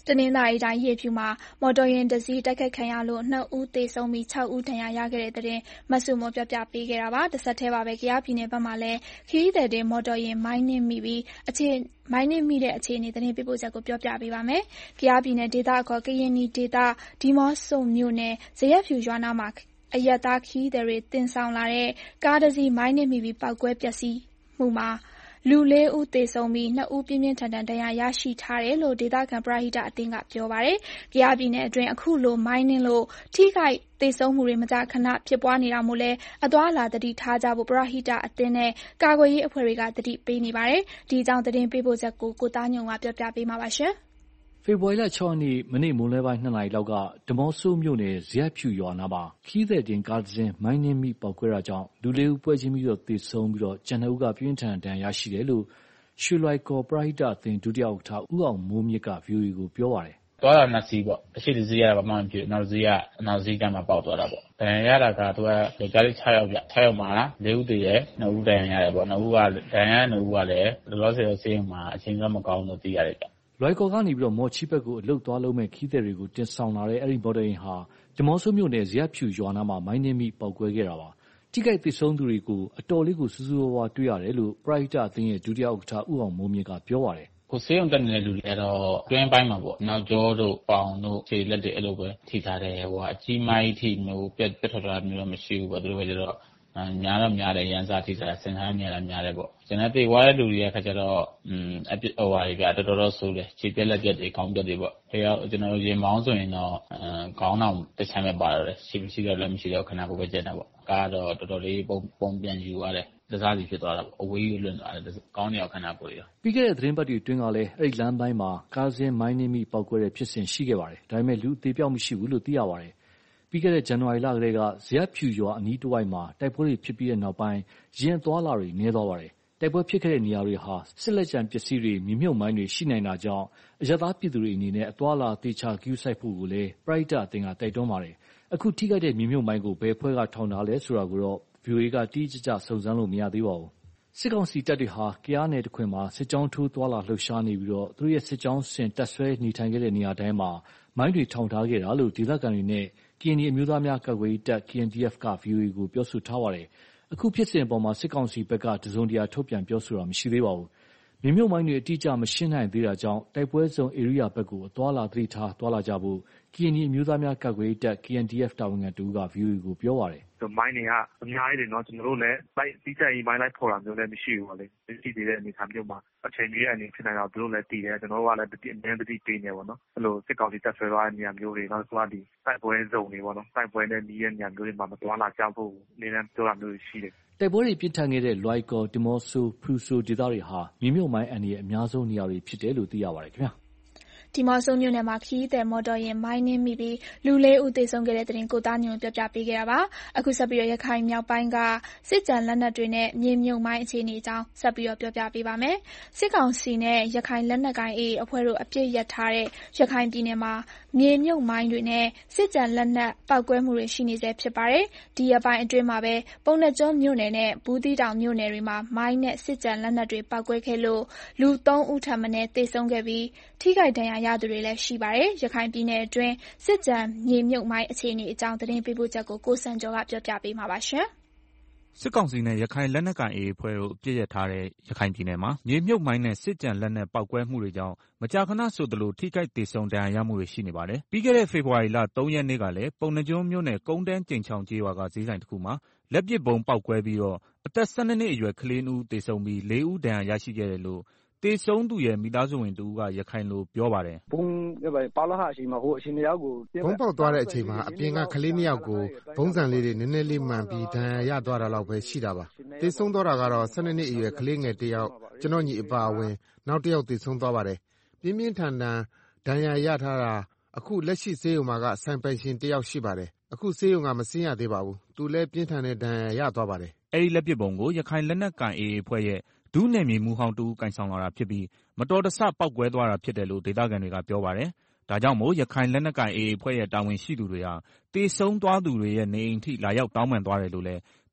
တနင်္သာရီတိုင်းရေဖြူမှာမော်တော်ယာဉ်တစ်စီးတိုက်ခိုက်ခံရလို့နှစ်ဦးသေဆုံးပြီးခြောက်ဦးဒဏ်ရာရခဲ့တဲ့သတင်းမဆုမွန်ပြောပြပေးခဲ့တာပါ။တစ်ဆက်တည်းပါပဲကယားပြည်နယ်ဘက်မှာလည်းခရီးသည်တင်မော်တော်ယာဉ်မိုင်းနင်းမိပြီးအခြေမိုင်းနင်းမိတဲ့အခြေအနေသတင်းပေးပို့ချက်ကိုပြောပြပေးပါမယ်။ကယားပြည်နယ်ဒေသအခေါ်ကရင်နီဒေသဒီမော့ဆိုမြို့နယ်ဇရပ်ဖြူရွာနာမှာအရပ်သားခရီးသည်တွေတင်ဆောင်လာတဲ့ကားတစ်စီးမိုင်းနင်းမိပြီးပောက်ကွဲပျက်စီးမှုမှာလူလေးဦးသေဆုံးပြီးနှစ်ဦးပြင်းပြင်းထန်ထန်ဒဏ်ရာရရှိထားတယ်လို့ဒေသခံပရဟိတအသင်းကပြောပါတယ်။ကယားပြည်နယ်အတွင်းအခုလိုမိုင်းနင်းလို့ထိခိုက်သေဆုံးမှုတွေမကြာခဏဖြစ်ပွားနေတာမို့လဲအသွားအလာသတိထားကြဖို့ပရဟိတအသင်းနဲ့ကာကွယ်ရေးအဖွဲ့တွေကသတိပေးနေပါတယ်။ဒီအကြောင်းသတင်းပေးပို့ချက်ကိုကိုသားညုံကပြောပြပေးမှာပါရှင်။ဖေဖော်ဝါရီလ၆ရက်နေ့မနေ့မိုးလယ်ပိုင်းနှစ်နာရီလောက်ကဒီမော့ဆိုမြို့နယ်ဇရပ်ဖြူရွာနားမှာခရီးသည်တင်ကားတစ်စင်းမိုင်းနင်းမိပေါက်ကွဲတာကြောင့်လူလေးဦးပွဲချင်းပြီးတော့သေဆုံးပြီးတော့ကျန်တဲ့ဦးကပြင်းထန်ဒဏ်ရာရရှိတယ်လို့ရွှေလွိုင်ကော်ပရဟိတအသင်းဒုတိယဥက္ကဋ္ဌဦးအောင်မိုးမြင့်က ဗွီအိုအေ ကိုပြောပါတယ်။သွားတာနှစ်စီးပေါ့အရှိတစ်စီးရတာဘာမှမဖြစ်နောက်တစ်စီးကအနောက်စီးကမှပေါက်သွားတာပေါ့ဒဏ်ရာရတာကသူကယောက်ျားလေး၆ယောက်ပြ၆ယောက်မှာလားလေးဦးတည်ရဲ့နှစ်ဦးဒဏ်ရာရတယ်ပေါ့နှစ်ဦးကဒဏ်ရာနှစ်ဦးကလည်းလောလောဆယ်ဆေးရုံမှာအချိန်ကမကောင်းလို့သိရတယ်ဗျလွိုင်ကော်ကနေပြီးတော့မော်ချီဘက်ကိုအလုတ်သွားလုံးမဲ့ခီးသည်တွေကိုတင်ဆောင်လာတဲ့အဲ့ဒီမော်တော်ယာဉ်ဟာဒီမော့ဆိုမြို့နယ်ဇရပ်ဖြူရွာနာမှာမိုင်းနင်းမိပေါက်ကွဲခဲ့တာပါထိခိုက်သေဆုံးသူတွေကိုအတော်လေးကိုစူးစူးဝါးဝါးတွေ့ရတယ်လို့ပရဟိတအသင်းရဲ့ဒုတိယဥက္ကဋ္ဌဦးအောင်မိုးမြင့်ကပြောပါတယ်ကိုဆေးရုံတက်နေတဲ့လူတွေကတော့တွင်းပိုင်းမှာပေါ့နောက်ကျောတို့ပေါင်တို့ခြေလက်တွေအဲ့လိုပဲထိထားတယ်ဟိုကအကြီးမိုင်းထိမျိုးပြက်ပြက်ထွက်တာမျိုးတော့မရှိဘူးပေါ့သူတို့ကကျတော့ညာတော့များတယ်ရန်စားထိစားစင်ထားနေရတာများတယ်ပေါ့ကျွန်တော်တေဝါတဲ့လူတွေကခါကျတော့อืมအပြစ်ဟိုဟာတွေကတော်တော်ဆိုးတယ်ခြေပြက်လက်ပြက်တွေခေါင်းပြက်တွေပေါ့အဲတော့ကျွန်တော်ရေမောင်းဆိုရင်တော့ခေါင်းအောင်တစ်ချမ်းပဲပါတော့ရှိမရှိတော့လည်းမရှိတော့ခဏကိုပဲကျက်တာပေါ့ကားတော့တော်တော်လေးပုံပုံပြန်ယူရတယ်တစားစီဖြစ်သွားတာပေါ့အဝေးကြီးလွတ်သွားတယ်ကောင်းနေအောင်ခဏကိုရပြီးခဲ့တဲ့သတင်းပတ်တွေအတွင်းကလည်းအဲ့ဒီလမ်းပိုင်းမှာကားစင်းမိုင်းနေမိပောက်ကွဲတဲ့ဖြစ်စဉ်ရှိခဲ့ပါတယ်ဒါပေမဲ့လူအသေးပြောက်မရှိဘူးလို့သိရပါတယ်ပြီးခဲ့တဲ့ဇန်နဝါရီလကတည်းကဇရပ်ဖြူရွာအနီးတစ်ဝိုက်မှာတိုက်ပွဲတွေဖြစ်ပြီးတဲ့နောက်ပိုင်းရင်သွားလာတွေနည်းသွားပါတယ်တိုက်ပွဲဖြစ်ခဲ့တဲ့နေရာတွေဟာစစ်လက်ကျန်ပစ္စည်းတွေမြေမြုပ်မိုင်းတွေရှိနိုင်တာကြောင့်အရပ်သားပြည်သူတွေအနေနဲ့အသွားလာတေချာဂရုစိုက်ဖို့ကိုလည်းပရိတ်တအသင်းကတိုက်တွန်းပါတယ်အခုထိခိုက်တဲ့မြေမြုပ်မိုင်းကိုဘယ်ဖွဲ့ကထောင်ထားလဲဆိုတာကိုတော့ ဗွီအိုအေ ကတိကျကျစုံစမ်းလို့မရသေးပါဘူးစစ်ကောင်စီတပ်တွေဟာကယားနယ်တစ်ခွင်မှာစစ်ကြောင်းထိုးသွားလာလှုပ်ရှားနေပြီးတော့သူတို့ရဲ့စစ်ကြောင်းဆင်တပ်ဆွဲနေထိုင်ခဲ့တဲ့နေရာတိုင်းမှာမိုင်းတွေထောင်ထားခဲ့တာလို့ဒေသခံတွေနဲ့ကရင်နီအမျိုးသားများကာကွယ်ရေးတပ် K N D F က ဗွီအိုအေ ကိုပြောဆိုထားပါတယ်အခုဖြစ်စဉ်အပေါ်မှာစစ်ကောင်စီဘက်ကတစုံတရာထုတ်ပြန်ပြောဆိုတာမရှိသေးပါဘူးမြေမြုပ်မိုင်းတွေအတိအကျမရှင်းနိုင်သေးတာကြောင့်တိုက်ပွဲဇုံဧရိယာဘက်ကိုအသွားလာသတိထားသွားလာကြဖို့ကရင်နီအမျိုးသားများကာကွယ်ရေးတပ် K N D F တာဝန်ခံတူက ဗွီအိုအေ ကိုပြောပါတယ်မိုင်းတွေကအများကြီးတယ်နော်ကျွန်တော်တို့လည်းလိုက်ပြီးကြရင်မိုင်းလိုက်ဖော်တာမျိုးလည်းမရှိဘူးပေါ့လေရှိသေးတဲ့အနေအထားမျိုးမှာအချိန်ကြီးအနေဖြစ်နိုင်တော့သူတို့လည်းတည်တယ်ကျွန်တော်တို့ကလည်းတတိအမြဲတတိပေးနေပေါ့နော်အဲ့လိုစစ်ကောင်စီတပ်ဆွဲသွားတဲ့နေရာမျိုးတွေနောက်ဆိုဒီတိုက်ပွဲဇုံတွေပေါ့နော်တိုက်ပွဲနဲ့နီးတဲ့နေရာမျိုးတွေမှာမသွားလာကြဖို့နေနဲ့ပြောတာမျိုးရှိတယ်တိုက်ပွဲတွေပြင်းထန်ခဲ့တဲ့လွိုင်ကော်ဒီမော့ဆိုဖရူဆိုဒေသတွေဟာမြေမြုပ်မိုင်းအန္တရာယ်အများဆုံးနေရာတွေဖြစ်တယ်လို့သိရပါတယ်ခင်ဗျာဒီမော့ဆိုမြို့နယ်မှာခရီးသည်မော်တော်ယာဉ်မိုင်းနင်းမိပြီးလူလေးဦးသေဆုံးခဲ့တဲ့တဲ့တင်ကိုသားညွန့်ပြပြပေးခဲ့တာပါအခုဆက်ပြီးတော့ရခိုင်မြောက်ပိုင်းကစစ်ကြံလက်နက်တွေနဲ့မြေမြုပ်မိုင်းအခြေအနေအကြောင်းဆက်ပြီးတော့ပြောပြပေးပါမယ်စစ်ကောင်စီနဲ့ရခိုင်လက်နက်ကိုင် A အဖွဲ့တို့အပြစ်ရထားတဲ့ရခိုင်ပြည်နယ်မှာမြေမြုပ်မိုင်းတွေနဲ့စစ်ကြံလက်နက်ပောက်ကွဲမှုတွေရှိနေစေဖြစ်ပါတယ်ဒီအပိုင်းအတွင်းမှာပဲပုံနှကျွန်းမြို့နယ်နဲ့ဘူးသီးတောင်မြို့နယ်တွေမှာမိုင်းနဲ့စစ်ကြံလက်နက်တွေပောက်ကွဲခဲ့လို့လူသုံးဦးထပ်မံသေဆုံးခဲ့ပြီးထိခိုက်ဒဏ်ရာရသူတွေလည်းရှိပါတယ်ရခိုင်ပြည်နယ်အတွင်းစစ်ကြံမြေမြုပ်မိုင်းအခြေအနေအကြောင်းသတင်းပေးပို့ချက်ကိုကိုစံကျော်ကပြောပြပေးမှာပါရှင်စစ်ကောင်စီနဲ့ရခိုင်လက်နက်ကိုင် A အဖွဲ့တို့အပြစ်ရထားတဲ့ရခိုင်ပြည်နယ်မှာမြေမြုပ်မိုင်းနဲ့စစ်ကြံလက်နက်ပောက်ကွဲမှုတွေကြောင့်မကြာခဏဆိုသလိုထိခိုက်ဒေဆုံးဒဏ်ရာရမှုတွေရှိနေပါတယ်။ပြီးခဲ့တဲ့ဖေဖော်ဝါရီလ၃ရက်နေ့ကလည်းပုံနှကျွန်းမြို့နယ်ကုန်းတန်းကျိန်ချောင်ကျေးရွာကဈေးဆိုင်တစ်ခုမှာလက်ပစ်ဗုံးပေါက်ကွဲပြီးတော့အသက်၁၂နှစ်အရွယ်ကလေးနှစ်ဦးသေဆုံးပြီးလေးဦးဒဏ်ရာရရှိခဲ့တယ်လို့သေဆုံးသူရဲ့မိသားစုဝင်တူကရခိုင်လိုပြောပါတယ်ဘုံပါလာဟာရှိမှာဟိုအရှင်တယောက်ကိုဘုံပေါက်သွားတဲ့အချိန်မှာအပြင်ကကလေးနှစ်ယောက်ကိုဘုံစံလေးတွေနည်းနည်းလေးမှန်ပြီးဒဏ်ရာရသွားတာလောက်ပဲရှိတာပါသေဆုံးသွားတာကတော့၁၂နှစ်အရွယ်ကလေးငယ်တစ်ယောက်ကျွန်တော်ညီအပါအဝင်နောက်တစ်ယောက်သေဆုံးသွားပါတယ်ပြင်းပြင်းထန်ထန်ဒဏ်ရာရထားတာအခုလက်ရှိဆေးရုံမှာကဆိုင်ပိုင်ရှင်တစ်ယောက်ရှိပါတယ်အခုဆေးရုံကမဆင်းရသေးပါဘူးသူလည်းပြင်းထန်တဲ့ဒဏ်ရာရသွားပါတယ်အဲ့ဒီလက်ပစ်ဗုံးကိုရခိုင်လက်နက်ကိုင် A အဖွဲ့ရဲ့ဒုနယ်မြေမူဟောင်းတူကင်ဆောင်လာတာဖြစ်ပြီးမတော်တဆပောက်ကွဲသွားတာဖြစ်တယ်လို့ဒေသခံတွေကပြောပါတယ်။ဒါကြောင့်မို့ရခိုင်လက်နက်ကိုင် A အဖွဲ့ရဲ့တာဝန်ရှိသူတွေဟာတေဆုံးသွားသူတွေရဲ့နေအိမ်ထိလာရောက်တောင်းပန်သွားတယ်လို့လည်း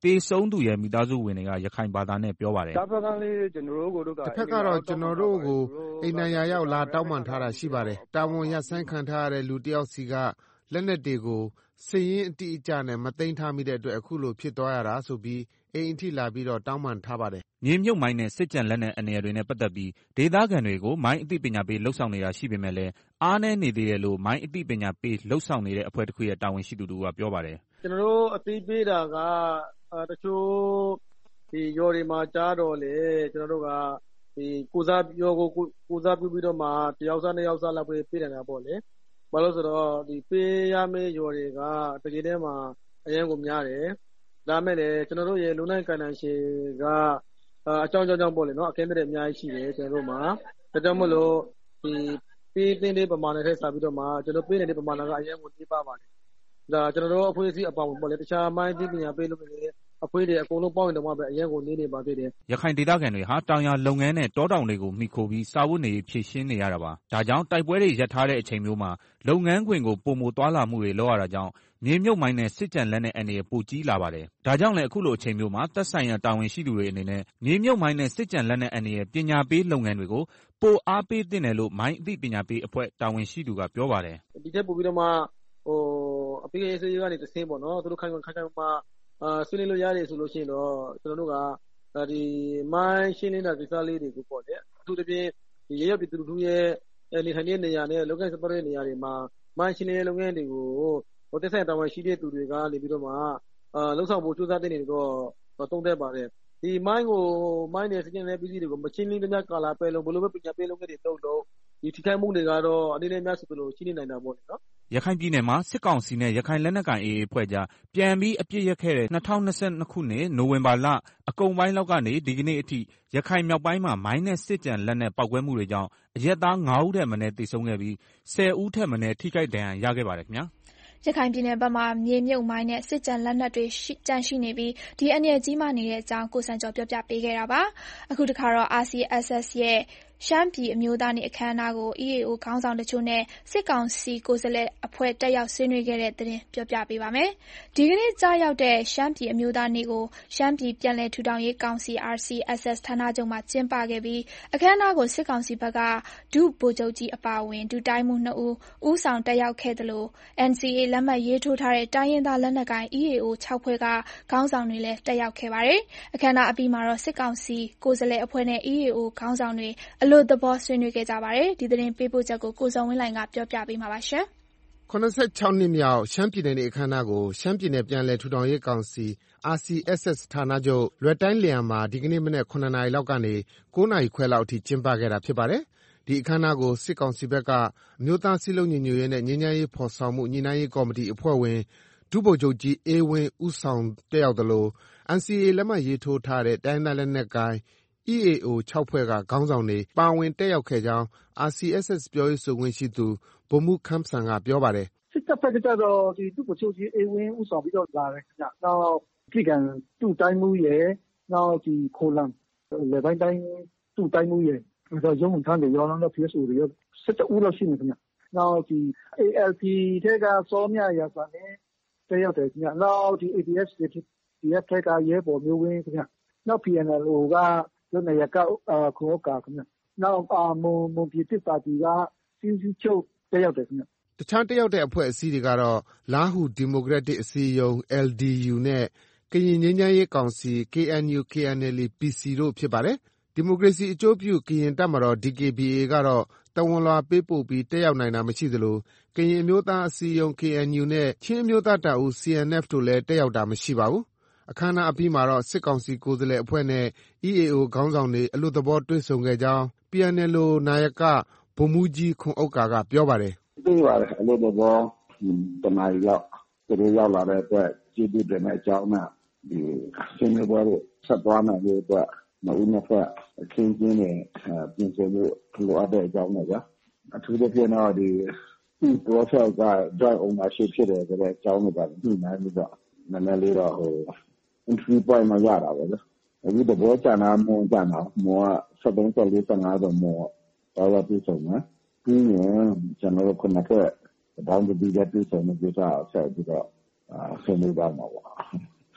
သေဆုံးသူရဲ့မိသားစုဝင်တွေကရခိုင်ဘာသာနဲ့ပြောပါတယ်။တစ်ဖက်ကတော့ကျွန်တော်တို့ကိုအိမ်နိုင်ရာရောက်လာတောင်းပန်ထားတာရှိပါတယ်။တာဝန်ရပ်ဆိုင်းခံထားရတဲ့လူတစ်ယောက်စီကလက်နက်တွေကိုစာရင်းအတိအကျနဲ့မသိမ်းထားမိတဲ့အတွက်အခုလိုဖြစ်သွားရတာဆိုပြီးအိမ်အထိလာပြီးတော့တောင်းပန်ထားပါတယ်။မြေမြုပ်မိုင်းနဲ့စစ်ကြံလက်နက်အန္တရာယ်တွေနဲ့ပတ်သက်ပြီးဒေသခံတွေကိုမိုင်းအသိပညာပေးလှုပ်ဆောင်နေတာရှိပေမဲ့လည်းအားနည်းနေသေးတယ်လို့မိုင်းအသိပညာပေးလှုပ်ဆောင်နေတဲ့အဖွဲ့တစ်ခုရဲ့တာဝန်ရှိသူတို့ကပြောပါတယ်။ကျွန်တော်တို့အသိပေးတာကတချို့ဒီရော်တွေမှာကြားတော့လေကျွန်တော်တို့ကဒီကိုစားပြောကိုကိုစားပြုပြီးတော့မှတယောက်စားနှစ်ယောက်စားလောက်ပဲပေးတယ်တာပေါ့လေ။ဘာလို့ဆိုတော့ဒီပေးရမယ့်ရော်တွေကတကယ်တည်းမှာအရင်ကများတယ်။ဒါမဲ့လည်းကျွန်တော်တို့ရဲ့လူနိုင်ကန်တန်ရှင်ကအကြောင်းကြောင့်ပေါ့လေနော်အခင်းတဲ့အများကြီးရှိတယ်ကျွန်တော်တို့မှာဒါကြောင့်မလို့ဒီပေးတင်တဲ့ပမာဏနဲ့ဆက်ပြီးတော့မှကျွန်တော်ပေးနေတဲ့ပမာဏကအရင်ကတိပါပါတယ်ဒါကျွန်တော်တို့အဖွဲ့အစည်းအပေါင်းပေါ့လေတခြားမိုင်းသိပညာပေးလို့လည်းအဖွဲ့တွေအကုန်လုံးပေါင်းရင်တော့ပဲအရင်ကနေနေပါသေးတယ်ရခိုင်ဒေသခံတွေဟာတောင်ယာလုပ်ငန်းနဲ့တောတောင်တွေကိုမိခိုပြီးစာဝတ်နေဖြည့်ရှင်းနေရတာပါဒါကြောင့်တိုက်ပွဲတွေရပ်ထားတဲ့အချိန်မျိုးမှာလုပ်ငန်းခွင်ကိုပုံမသွားလာမှုတွေလုပ်ရတာကြောင့်မြေမြုပ်မိုင်းနဲ့စစ်ကြံလက်နဲ့အနေနဲ့ပိုကြီးလာပါတယ်ဒါကြောင့်လည်းအခုလိုအချိန်မျိုးမှာသက်ဆိုင်ရာတာဝန်ရှိသူတွေအနေနဲ့မြေမြုပ်မိုင်းနဲ့စစ်ကြံလက်နဲ့အနေနဲ့ပညာပေးလုပ်ငန်းတွေကိုပိုအားပေးသင့်တယ်လို့မိုင်းအသိပညာပေးအဖွဲ့တာဝန်ရှိသူကပြောပါတယ်ဒီထက်ပိုပြီးတော့မှဟိုအပိအေးစေးကနေတဆင်းပေါ့နော်သူတို့ခိုင်ခိုင်ခိုင်ခိုင်မှအာဆွေးနွေးလို့ရတယ်ဆိုလို့ရှိရင်တော့ကျွန်တော်တို့ကဒီမိုင်းရှင်းနေတာကိစ္စလေးတွေကိုပေါ့လေအထူးသဖြင့်ဒီရေရပြည်သူလူထုရဲ့နေထိုင်တဲ့နေရာနဲ့လောကစပတဲ့နေရာတွေမှာမိုင်းရှင်းတဲ့လုပ်ငန်းတွေကိုဟိုတက်ဆိုင်တာဝန်ရှိတဲ့သူတွေကနေပြီးတော့မှအာလှုပ်ဆောင်ဖို့စူးစမ်းတဲ့နေတော့တုံးသက်ပါတယ်ဒီမိုင်းကိုမိုင်းနဲ့စကျင်းတဲ့ပြည်သူတွေကိုမချင်းလင်းတဲ့ကာလာပဲလို့ဘလို့ပဲပညာပေးလုပ်ငန်းတွေလုပ်လို့ဒီထိခိုက်မှုတွေကတော့အနေနဲ့များဆိုလို့ရှိနေနိုင်တာပေါ့နော်ရခိုင်ပြည်နယ်မှာစစ်ကောင်စီနဲ့ရခိုင်လက်နက်ကိုင် အေအေ အဖွဲ့ကြားပြန်ပြီးအပြစ်ရက်ခဲ့တဲ့၂၀၂၂ခုနှစ်နိုဝင်ဘာလအကုန်ပိုင်းလောက်ကနေဒီကနေ့အထိရခိုင်မြောက်ပိုင်းမှာမိုင်းနဲ့စစ်ကြံလက်နက်ပောက်ကွဲမှုတွေကြောင့်အရက်သား၅ဦးထက်မနည်းသေဆုံးခဲ့ပြီး၁၀ဦးထက်မနည်းထိခိုက်ဒဏ်ရာရခဲ့ပါတယ်ခင်ဗျာရခိုင်ပြည်နယ်ဘက်မှာမြေမြုပ်မိုင်းနဲ့စစ်ကြံလက်နက်တွေကျန်ရှိနေပြီးဒီအန္တရာယ်ကြီးမားနေတဲ့အကြောင်းကိုစံကျော်ပြောပြပေးခဲ့တာပါအခုတခါတော့ အာစီအက်စ်အက်စ် ရဲ့ရှမ်းပြည်အမျိုးသားနေ့အခမ်းအနားကို အီအေအို ခေါင်းဆောင်တချို့နဲ့စစ်ကောင်စီကိုယ်စားလှယ်အဖွဲ့တက်ရောက်ဆွေးနွေးခဲ့တဲ့သတင်းပြောပြပေးပါမယ်။ဒီကနေ့ကြားရောက်တဲ့ရှမ်းပြည်အမျိုးသားနေ့ကိုရှမ်းပြည်ပြည်လဲထူထောင်ရေးကောင်စီ အာစီအက်စ်အက်စ် ဌာနချုပ်မှာကျင်းပခဲ့ပြီးအခမ်းအနားကိုစစ်ကောင်စီဘက်ကဒုဗိုလ်ချုပ်ကြီးအပါအဝင်ဒုတိုင်းမှူးနှစ်ဦးဦးဆောင်တက်ရောက်ခဲ့တယ်လို့ အန်စီအေ လက်မှတ်ရေးထိုးထားတဲ့တိုင်းရင်းသားလက်နက်ကိုင် အီအေအို ၆ ဖွဲ့ကခေါင်းဆောင်တွေလည်းတက်ရောက်ခဲ့ပါတယ်။အခမ်းအနားအပြီးမှာတော့စစ်ကောင်စီကိုယ်စားလှယ်အဖွဲ့နဲ့ အီအေအို ခေါင်းဆောင်တွေအလို့သဘောဆွေးနွေးခဲ့ကြပါတယ်။ဒီသတင်းပေးပို့ချက်ကိုကိုဇော်ဝင်းလှိုင်ကပြောပြပေးမှာပါရှင်။၇၆နှစ်မြောက်ရှမ်းပြည်နယ်နေ့အခမ်းအနားကိုရှမ်းပြည်နယ်ပြန်လည်ထူထောင်ရေးကောင်စီ အာစီအက်စ်အက်စ် ဌာနချုပ်လွယ်တိုင်းလျံမှာဒီကနေ့မနက်၇နာရီလောက်ကနေ၉နာရီခွဲလောက်အထိကျင်းပခဲ့တာဖြစ်ပါတယ်။ဒီအခမ်းအနားကိုစစ်ကောင်စီဘက်ကအမျိုးသားစည်းလုံးညီညွတ်ရေးနဲ့ငြိမ်းချမ်းရေးဖော်ဆောင်မှုညှိနှိုင်းရေးကော်မတီအဖွဲ့ဝင်ဒုဗိုလ်ချုပ်ကြီးအေးဝင်းဦးဆောင်တက်ရောက်သလို အန်စီအေ လက်မှတ်ရေးထိုးထားတဲ့တိုင်းသားလက်နက်ကိုင်အီအေအို ၆ ဖွဲ့ကခေါင်းဆောင်တွေပါဝင်တက်ရောက်ခဲ့ကြောင်း အာစီအက်စ်အက်စ် ပြောရေးဆိုခွင့်ရှိသူဗိုလ်မှူးခမ်းစံကပြောပါတယ်။စစ်တပ်ဘက်ကကြတော့ဒီဒုဗိုလ်ချုပ်ကြီးအေးဝင်းဦးဆောင်ပြီးတော့လာတယ်ခင်ဗျ။နောက်ပြည်ကံတူတိုင်းမှုရဲ့နောက်ဒီခိုလံလေပိုင်းတိုင်းတူတိုင်းမှုရဲ့တော့ရုံးထမ်းတွေရောတော့ ပီ အက်စ် အို တွေရော၁၁ဦးလောက်ရှိနေခင်ဗျ။နောက်ဒီ အေအယ်ပီ ထဲကစောမြရာဇာနဲ့တက်ရောက်တယ်ခင်ဗျ။နောက်ဒီ အေဒီအက်စ် ဒီအက်ဖ် ထဲကရဲဘော်မျိုးဝင်းခင်ဗျ။နောက် ပီ အန် အယ်လ် အို ကလွတ်နေရကခုံဥက္ကာခင်ဗျ။နောက်မွန်မွန်ပြည်သစ်ပါတီကစီးစီးချုပ်တက်ရောက်တယ်ခင်ဗျ။တခြားတက်ရောက်တဲ့အဖွဲ့အစည်းတွေကတော့လားဟူဒီမိုကရက်တစ်အစည်းအရုံး အယ်လ် ဒီ ယူ နဲ့ကရင်ငြိမ်းချမ်းရေးကောင်စီ ကေ အန် ယူ ကေ အန် အယ်လ် ပီ စီ တို့ဖြစ်ပါတယ်။ဒီမိုကရေစီအကျိုးပြုကရင်တပ်မတော် ဒီ ကေ ဘီ အေ ကတော့သဝဏ်လွှာပေးပို့ပြီးတက်ရောက်နိုင်တာမရှိသလိုကရင်အမျိုးသားအစည်းအရုံး ကေ အန် ယူ နဲ့ချင်းအမျိုးသားတပ်ဦး စီ အန် အက်ဖ် တို့လည်းတက်ရောက်တာမရှိပါဘူး။အခမ်းအနားအပြီးမှာတော့စစ်ကောင်စီကိုယ်စားလှယ်အဖွဲ့နဲ့ အီအေအို ခေါင်းဆောင်တွေအလွတ်သဘောတွေ့ဆုံခဲ့ကြောင်း ပီ အန် အယ်လ် အို နာယကဗိုလ်မှူးကြီးခွန်ဥက္ကာကပြောပါတယ်။တွေ့ပါတယ်အလွတ်သဘောတနာရီလောက်သူတို့ရောက်လာတဲ့အတွက်ကျေးဇူးတင်တဲ့အကြောင်းနဲ့ဒီရှင်းလင်းပွဲကိုဆက်သွားနိုင်တဲ့အတွက်နောက်ဦးနှစ်ဖက်အခင်းကျင်းနဲ့ပြင်ဆင်လို့လိုအပ်တဲ့အကြောင်းနဲ့ဗျာအထူးသဖြင့်တော့ဒီဒီ process က joint ownership ဖြစ်တယ်ဆိုတဲ့အကြောင်းကိုပါညှိနှိုင်းပြီးတော့နည်းနည်းလေးတော့ဟို entry point မှာရတာပဲလေအခုတဘောကျန်တာမွန်ကျန်တာမွန်က၁၃ ၁၄ ၁၅တော့မွန်တော့တော့ပြည့်စုံတယ်ပြီးရင်ကျွန်တော်တို့ခုနကတောင်းတပြီးတဲ့ပြည့်စုံတဲ့ကိစ္စဆက်ပြီးတော့ဆွေးနွေးပါမှာပေါ့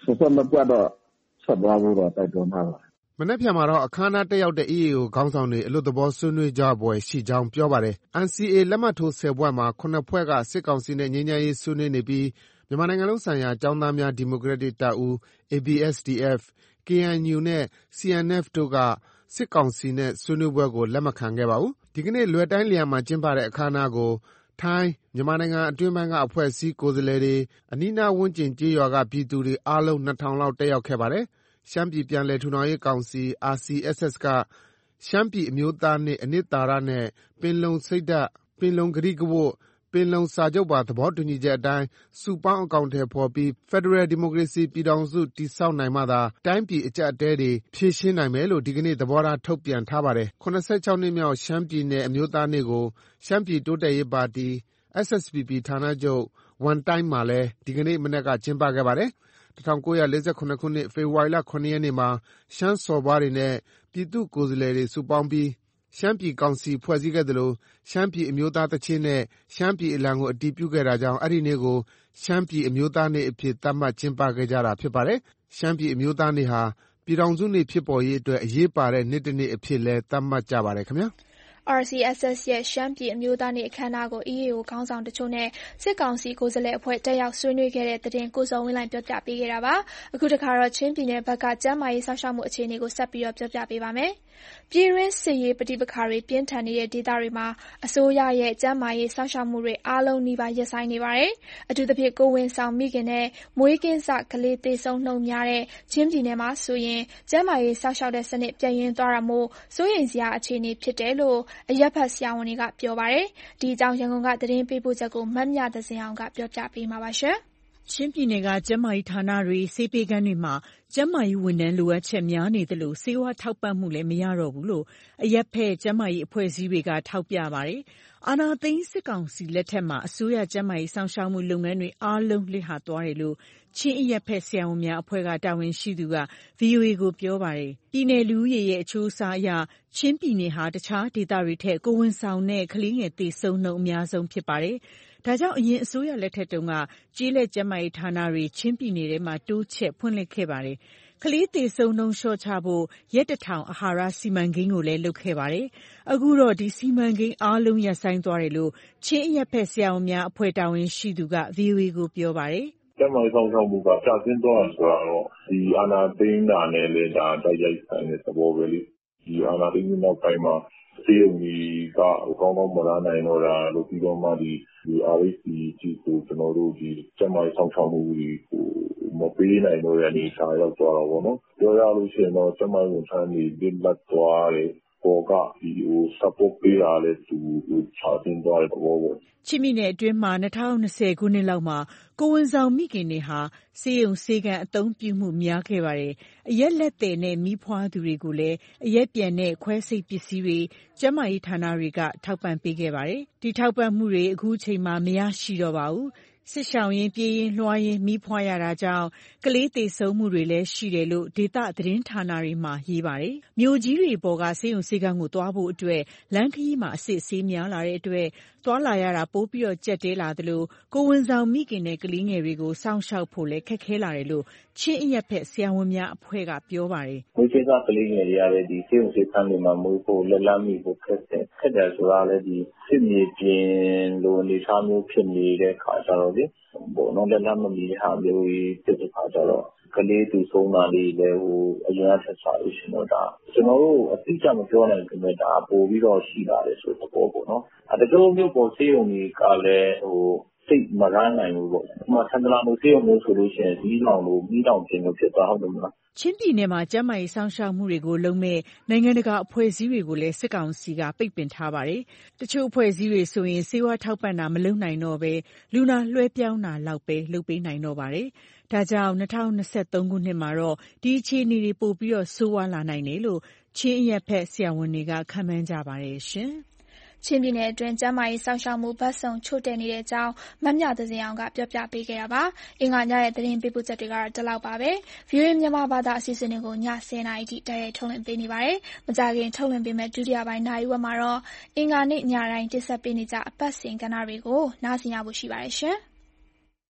ဆက်ဆက်မပြတ်တော့ဆက်သွားဖို့တော့တိုက်တွန်းထားပါတယ်မနက်ဖြန်မှာတော့အခမ်းအနားတက်ရောက်တဲ့ E A O ခေါင်းဆောင်တွေအလွတ်သဘောဆွေးနွေးကြပွဲရှိကြောင်းပြောပါတယ်။ N C A လက်မှတ်ထိုးဆယ်ဖွဲ့မှာခုနှစ်ဖွဲ့ကစစ်ကောင်စီနဲ့ငြိမ်းချမ်းရေးဆွေးနွေးနေပြီးမြန်မာနိုင်ငံလုံးဆိုင်ရာကျောင်းသားများဒီမိုကရက်တစ်တပ်ဦး A B S D F, K N U နဲ့ C N F တို့ကစစ်ကောင်စီနဲ့ဆွေးနွေးပွဲကိုလက်မခံခဲ့ပါဘူး။ဒီကနေ့လွယ်တိုင်းလျံမှာကျင်းပတဲ့အခမ်းအနားကိုထိုင်းမြန်မာနိုင်ငံအတွင်းပိုင်းကအဖွဲ့အစည်းကိုယ်စားလှယ်တွေအနီးနားဝန်းကျင်ကျေးရွာကပြည်သူတွေအားလုံးနှစ်ထောင်လောက်တက်ရောက်ခဲ့ပါတယ်။ရှမ်းပြည်ပြန်လည်ထူထောင်ရေးကောင်စီ R C S S ကရှမ်းပြည်အမျိုးသားနေ့အနှစ်သာရနဲ့ပင်လုံစိတ်ဓာတ်ပင်လုံကတိကဝတ်ပင်လုံစာချုပ်ပါသဘောတူညီချက်အတိုင်းစုပေါင်းအကောင့်ထဲပေါ်ပြီး Federal Democracy ပြည်ထောင်စုတည်ဆောက်နိုင်မှသာတိုင်းပြည်အကျပ်အတဲတွေဖြေရှင်းနိုင်မယ်လို့ဒီကနေ့သဘောထားထုတ်ပြန်ထားပါတယ်။၇၆နှစ်မြောက်ရှမ်းပြည်နယ်အမျိုးသားနေ့ကိုရှမ်းပြည်တိုးတက်ရေးပါတီ S S P P ဌာနချုပ်ဝန်တိုင်းမှာလည်းဒီကနေ့မနက်ကကျင်းပခဲ့ပါတယ်။၁၉၄၇ခုနှစ်ဖေဖော်ဝါရီလ၇ရက်နေ့မှာရှမ်းစော်ဘွားတွေနဲ့ပြည်သူ့ကိုယ်စားလှယ်တွေစုပေါင်းပြီးရှမ်းပြည်ကောင်စီဖွဲ့စည်းခဲ့သလိုရှမ်းပြည်အမျိုးသားသီချင်းနဲ့ရှမ်းပြည်အလံကိုအတည်ပြုခဲ့တာကြောင့်အဲ့ဒီနေ့ကိုရှမ်းပြည်အမျိုးသားနေ့အဖြစ်သတ်မှတ်ကျင်းပခဲ့ကြတာဖြစ်ပါတယ်။ရှမ်းပြည်အမျိုးသားနေ့ဟာပြည်ထောင်စုနေ့ဖြစ်ပေါ်ရေးအတွက်အရေးပါတဲ့နေ့တစ်နေ့အဖြစ်လဲသတ်မှတ်ကြပါတယ်ခင်ဗျာ R C S S ရဲ့ရှမ်းပြည်အမျိုးသားနေ့အခမ်းအနားကို E A O ခေါင်းဆောင်တချို့နဲ့စစ်ကောင်စီကိုယ်စားလှယ်အဖွဲ့တက်ရောက်ဆွေးနွေးခဲ့တဲ့သတင်းကိုစောဝင်းလိုင်းပြောပြပေးခဲ့တာပါ။အခုတခါတော့ချင်းပြည်နယ်ဘက်ကကျန်းမာရေးစောင့်ရှောက်မှုအခြေအနေကိုဆက်ပြီးပြောပြပေးပါမယ်။ပြည်တွင်းစစ်ရေးပဋိပက္ခတွေပြင်းထန်နေတဲ့ဒေသတွေမှာအစိုးရရဲ့ကျန်းမာရေးစောင့်ရှောက်မှုတွေအားလုံးနီးပါးရပ်ဆိုင်းနေပါတယ်။အထူးသဖြင့်ကိုယ်ဝန်ဆောင်မိခင်နဲ့မွေးကင်းစကလေးသေဆုံးနှုန်းများတဲ့ချင်းပြည်နယ်မှာဆိုရင်ကျန်းမာရေးစောင့်ရှောက်တဲ့စနစ်ပြတ်ယွင်းသွားတာမို့စိုးရိမ်စရာအခြေအနေဖြစ်တယ်လို့အရပ်ဘက်ဆရာဝန်တွေကပြောပါတယ်။ဒီအကြောင်းရန်ကုန်ကသတင်းပေးပို့ချက်ကိုမမြသဇင်အောင်ကပြောပြပေးမှာပါ။ချင်းပြည်နယ်ကကျန်းမာရေးဌာနတွေဆေးပေးခန်းတွေမှာကျန်းမာရေးဝန်ထမ်းလိုအပ်ချက်များနေသလိုဆေးဝါးထောက်ပံ့မှုလည်းမရတော့ဘူးလို့အရပ်ဘက်ကျန်းမာရေးအဖွဲ့အစည်းတွေကထောက်ပြပါတယ်။အာဏာသိမ်းစစ်ကောင်စီလက်ထက်မှာအစိုးရကျန်းမာရေးစောင့်ရှောက်မှုလုပ်ငန်းတွေအားလုံးလစ်ဟာသွားတယ်လို့ချင်းအရပ်ဘက်ဆရာဝန်များအဖွဲ့ကတာဝန်ရှိသူက V O A ကိုပြောပါတယ်။ပြည်နယ်လူဦးရေရဲ့အချိုးအစားအရချင်းပြည်နယ်ဟာတခြားဒေသတွေထက်ကိုယ်ဝန်ဆောင်နဲ့ကလေးငယ်သေဆုံးနှုန်းအများဆုံးဖြစ်ပါတယ်။ဒါကြောင့်အရင်အစိုးရလက်ထက်တုန်းကကျေးလက်ကျန်းမာရေးဌာနတွေချင်းပြည်နယ်ထဲမှာတိုးချဲ့ဖွင့်လှစ်ခဲ့ပါတယ်။ကလေးသေဆုံးနှုန်းလျှော့ချဖို့ရက်တထောင်အာဟာရစီမံကိန်းကိုလည်းလုပ်ခဲ့ပါတယ်။အခုတော့ဒီစီမံကိန်းအားလုံးရပ်ဆိုင်းသွားတယ်လို့ချင်းအရပ်ဘက်ဆရာဝန်များအဖွဲ့တာဝန်ရှိသူက V O A ကိုပြောပါတယ်။ကျန်းမာရေးစောင့်ရှောက်မှုကကျဆင်းသွားတယ်ဆိုတာတော့ဒီအာဏာသိမ်းတာနဲ့လည်းဒါတိုက်ရိုက်ဆိုင်တဲ့သဘောပဲလေ။ဒီအာဏာသိမ်းနောက်ပိုင်းမှာဆေးရုံကြီးကကောင်းကောင်းမလာနိုင်တော့တာလို့ပြီးတော့မှဒီဒီ R H C ကြီးကိုကျွန်တော်တို့ဒီကျန်းမာရေးဆောင်ရှောက်မှုတွေကိုမပေးနိုင်တော့တဲ့အနေအထားရောက်သွားတော့ဗောနော်ပြောရလို့ရှိရင်တော့ကျန်းမာရေးဝန်ထမ်းတွေလစ်လပ်သွားတယ်ပေါ်ကဒီဟို support ပေးတာလည်းသူချာတင်သွားတဲ့သဘောပေါ့ချင်းပြည်နယ်အတွင်းမှာ၂၀၂၀ခုနှစ်လောက်မှာကိုယ်ဝန်ဆောင်မိခင်တွေဟာဆေးရုံဆေးခန်းအသုံးပြုမှုများခဲ့ပါတယ်။အရက်လက်သည်နဲ့မိဖွားသူတွေကိုလည်းအရက်ပြန်နဲ့ခွဲစိတ်ပစ္စည်းတွေကျန်းမာရေးဌာနတွေကထောက်ပံ့ပေးခဲ့ပါတယ်။ဒီထောက်ပံ့မှုတွေအခုချိန်မှာမရရှိတော့ပါဘူး။စစ်ရှောင်ရင်ပြေးရင်လွှားရင်မိဖွားရတာကြောင့်ကလေးသေဆုံးမှုတွေလည်းရှိတယ်လို့ဒေသသတင်းဌာနတွေမှာရေးပါတယ်။မြို့ကြီးတွေပေါ်ကဆေးရုံဆေးခန်းကိုသွားဖို့အတွက်လမ်းခရီးမှာအစစ်အဆေးများလာတဲ့အတွက်သွားလာရတာပိုပြီးတော့ကြက်တဲလာသလိုကိုဝန်ဆောင်မိခင်နဲ့ကလေးငယ်တွေကိုစောင့်ရှောက်ဖို့လည်းခက်ခဲလာတယ်လို့ချင်းအရက်ဖက်ဆရာဝန်များအဖွဲ့ကပြောပါတယ်။မွေးကင်းစကလေးငယ်တွေရတဲ့ဒီဆေးရုံဆေးခန်းတွေမှာမွေးဖို့လက်လမ်းမိဖို့ခက်တယ်ခက်တယ်ဆိုတာလည်းဒီစစ်မြေပြင်လိုအနေထားမျိုးဖြစ်နေတဲ့ခါကျတော့လေဘောနော်လက်လမ်းမမီတဲ့ဟာမျိုးကြီးဖြစ်တဲ့ခါကျတော့ကလေးသူဆုံးတာလေးလည်းဟိုအရင်ကဆက်စားလို့ရှင်တော့ဒါကျွန်တော်တို့အတိအကျမပြောနိုင်ဘူးမဲ့ဒါပို့ပြီးတော့ရှိလာတယ်ဆိုတဲ့ပေါ်ပေါ့နော်အဲတချို့မျိုးပေါ်ဆေးရုံတွေကလည်းဟိုစိတ်မရနိုင်ဘူးပေါ့။ဥပမာဆန္ဒလာမျိုးဆေးရုံမျိုးဆိုလို့ရှိရင်ဒီလောင်လို့မိတောင်ပြင်လို့ဖြစ်သွားဟုတ်တယ်မလား။ချင်းပြည်နယ်မှာကျန်းမာရေးစောင့်ရှောက်မှုတွေကိုလုံးမဲ့နိုင်ငံတကာအဖွဲ့အစည်းတွေကိုလည်းစစ်ကောင်စီကပိတ်ပင်ထားပါတယ်။တချို့အဖွဲ့အစည်းတွေဆိုရင်စေဝါထောက်ပံ့တာမလုပ်နိုင်တော့ပဲလူနာလွှဲပြောင်းတာလောက်ပဲလုပ်ပေးနိုင်တော့ပါတယ်။ဒါကြောင့်၂၀၂၃ခုနှစ်မှာတော့ဒီအခြေအနေတွေပိုပြီးတော့ဆိုးဝါးလာနိုင်တယ်လို့ချင်းအရက်ဖက်ဆရာဝန်တွေကခန့်မှန်းကြပါတယ်ရှင်။ချင်းပြည်နယ်အတွင်းကျန်းမာရေးစောင့်ရှောက်မှုဘတ်စုံချို့တဲ့နေတဲ့အကြောင်းမမြသဇင်အောင်ကပြောပြပေးခဲ့တာပါ။အင်္ဂါညရဲ့သတင်းပေးပို့ချက်တွေကတော့ဒီလောက်ပါပဲ။ V O A မြန်မာဘာသာအစီအစဉ်တွေကိုညဆယ်နာရီထိတိုက်ရိုက်ထုတ်လွှင့်ပေးနေပါတယ်။မကြာခင်ထုတ်လွှင့်ပေးမယ့်ဒုတိယပိုင်းနာရီဝက်မှာတော့အင်္ဂါနေ့ညတိုင်းတင်ဆက်ပေးနေကြအပတ်စဉ်ကဏ္ဍတွေကိုနားဆင်ရဖို့ရှိပါတယ်ရှင်။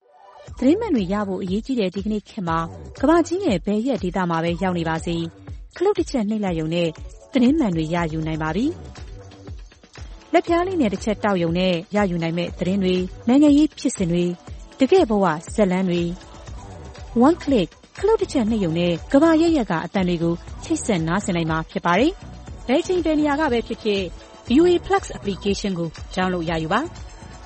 သတင်းမှန်တွေရဖို့အရေးကြီးတဲ့ဒီကနေ့ခေတ်မှာကမ္ဘာကြီးရဲ့ဘယ်ရက်ဒေသမှာပဲရောက်နေပါစေခလုတ်တစ်ချက်နှိပ်လိုက်ရုံနဲ့သတင်းမှန်တွေရယူနိုင်ပါပြီ။လက်ပြားလေးနဲ့တစ်ချက်တောက်ရုံနဲ့ရယူနိုင်မဲ့သတင်းတွေနိုင်ငံရေးဖြစ်စဉ်တွေတကယ်ဘဝဇက်လန်းတွေ one click ခလုတ်တစ်ချက်နှိပ်ရုံနဲ့ကမ္ဘာရဲ့ရက်ကအတန်တွေကိုချိတ်ဆက်နားဆင်နိုင်မှာဖြစ်ပါတယ်။ဘယ်ချိန်ဘယ်နေရာကပဲဖြစ်ဖြစ် ဗီအိုအေ Plus application ကို download ရယူပါ။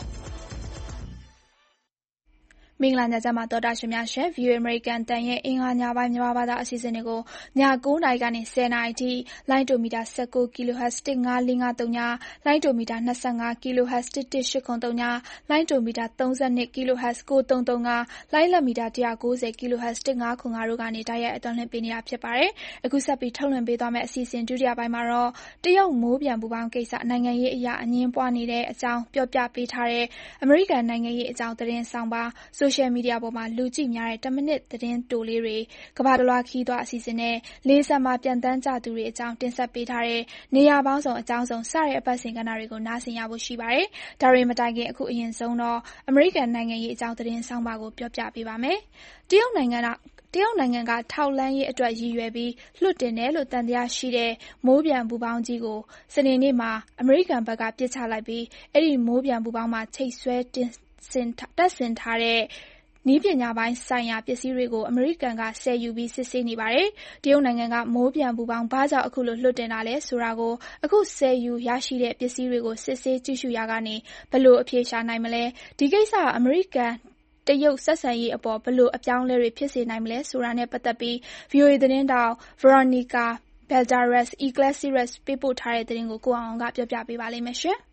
မင်္ဂလာညချမ်းပါတော်တာရှင်များရှင် ဗီအိုအေ American တန်ရဲ့အင်္ဂါညပိုင်းမြန်မာဘာသာအစီအစဉ်တွေကိုည၉နာရီကနေ၁၀နာရီထိလိုင်းတိုမီတာ၁၉ kHz ၁၅၄၅၃ညလိုင်းတိုမီတာ၂၅ kHz ၁၁၈၇၃ညလိုင်းတိုမီတာ၃၂ kHz ၉၃၃၅လိုင်းလက်မီတာ၁၉၀ kHz ၁၅၇၅တို့ကနေတိုက်ရိုက်အသွင်လွှင့်ပေးနေတာဖြစ်ပါတယ်။အခုဆက်ပြီးထုတ်လွှင့်ပေးသွားမယ့်အစီအစဉ်ဒုတိယပိုင်းမှာတော့တရုတ်မိုးပြန်ပူပေါင်းကိစ္စနိုင်ငံရေးအရာအငင်းပွားနေတဲ့အကြောင်းပြောပြပေးထားတဲ့အမေရိကန်နိုင်ငံရေးအကြောင်းသတင်းဆောင်ပါSocial Media ပေါ်မှာလူကြည့်များတဲ့တစ်မိနစ်သတင်းတိုလေးတွေကမ္ဘာတစ်လွှာခီးသွားအစီအစဉ်နဲ့လေးဆက်မှာပြန်တန်းကြသူတွေအကြောင်းတင်ဆက်ပေးထားတဲ့နေရာပေါင်းစုံအကြောင်းစုံစတဲ့အပတ်စဉ်ကဏ္ဍတွေကိုနားဆင်ရဖို့ရှိပါတယ်။ဒါတွေမတိုင်ခင်အခုအရင်ဆုံးတော့အမေရိကန်နိုင်ငံရေးအကြောင်းသတင်းဆောင်ပါကိုပြောပြပေးပါမယ်။တရုတ်နိုင်ငံကတရုတ်နိုင်ငံကထောက်လှမ်းရေးအတွက်ရည်ရွယ်ပြီးလွှတ်တင်တယ်လို့တန်တရားရှိတဲ့မိုးပြန်ပူပေါင်းကြီးကိုစနေနေ့မှာအမေရိကန်ဘက်ကပစ်ချလိုက်ပြီးအဲ့ဒီမိုးပြန်ပူပေါင်းမှာချိတ်ဆွဲတင်ဆင်တက်ဆင်ထားတဲ့နည်းပညာပိုင်းဆိုင်ရာပစ္စည်းတွေကိုအမေရိကန်ကဆယ်ယူပြီးစစ်ဆေးနေပါတယ်။တရုတ်နိုင်ငံကမိုးပြန်ပူပေါင်းဘာကြောင့်အခုလိုလွှတ်တင်တာလဲဆိုတာကိုအခုဆယ်ယူရရှိတဲ့ပစ္စည်းတွေကိုစစ်ဆေးကြည့်ရှုရာကနေဘယ်လိုအဖြေရှာနိုင်မလဲ။ဒီကိစ္စအမေရိကန်တရုတ်ဆက်ဆံရေးအပေါ်ဘယ်လိုအပြောင်းအလဲတွေဖြစ်စေနိုင်မလဲဆိုတာနဲ့ပတ်သက်ပြီး ဗီအိုအေ သတင်းတောက် Veronica Balderas Iglesias ပေးပို့ထားတဲ့သတင်းကိုကိုအောင်အောင်ကပြောပြပေးပါလိမ့်မယ်ရှင်။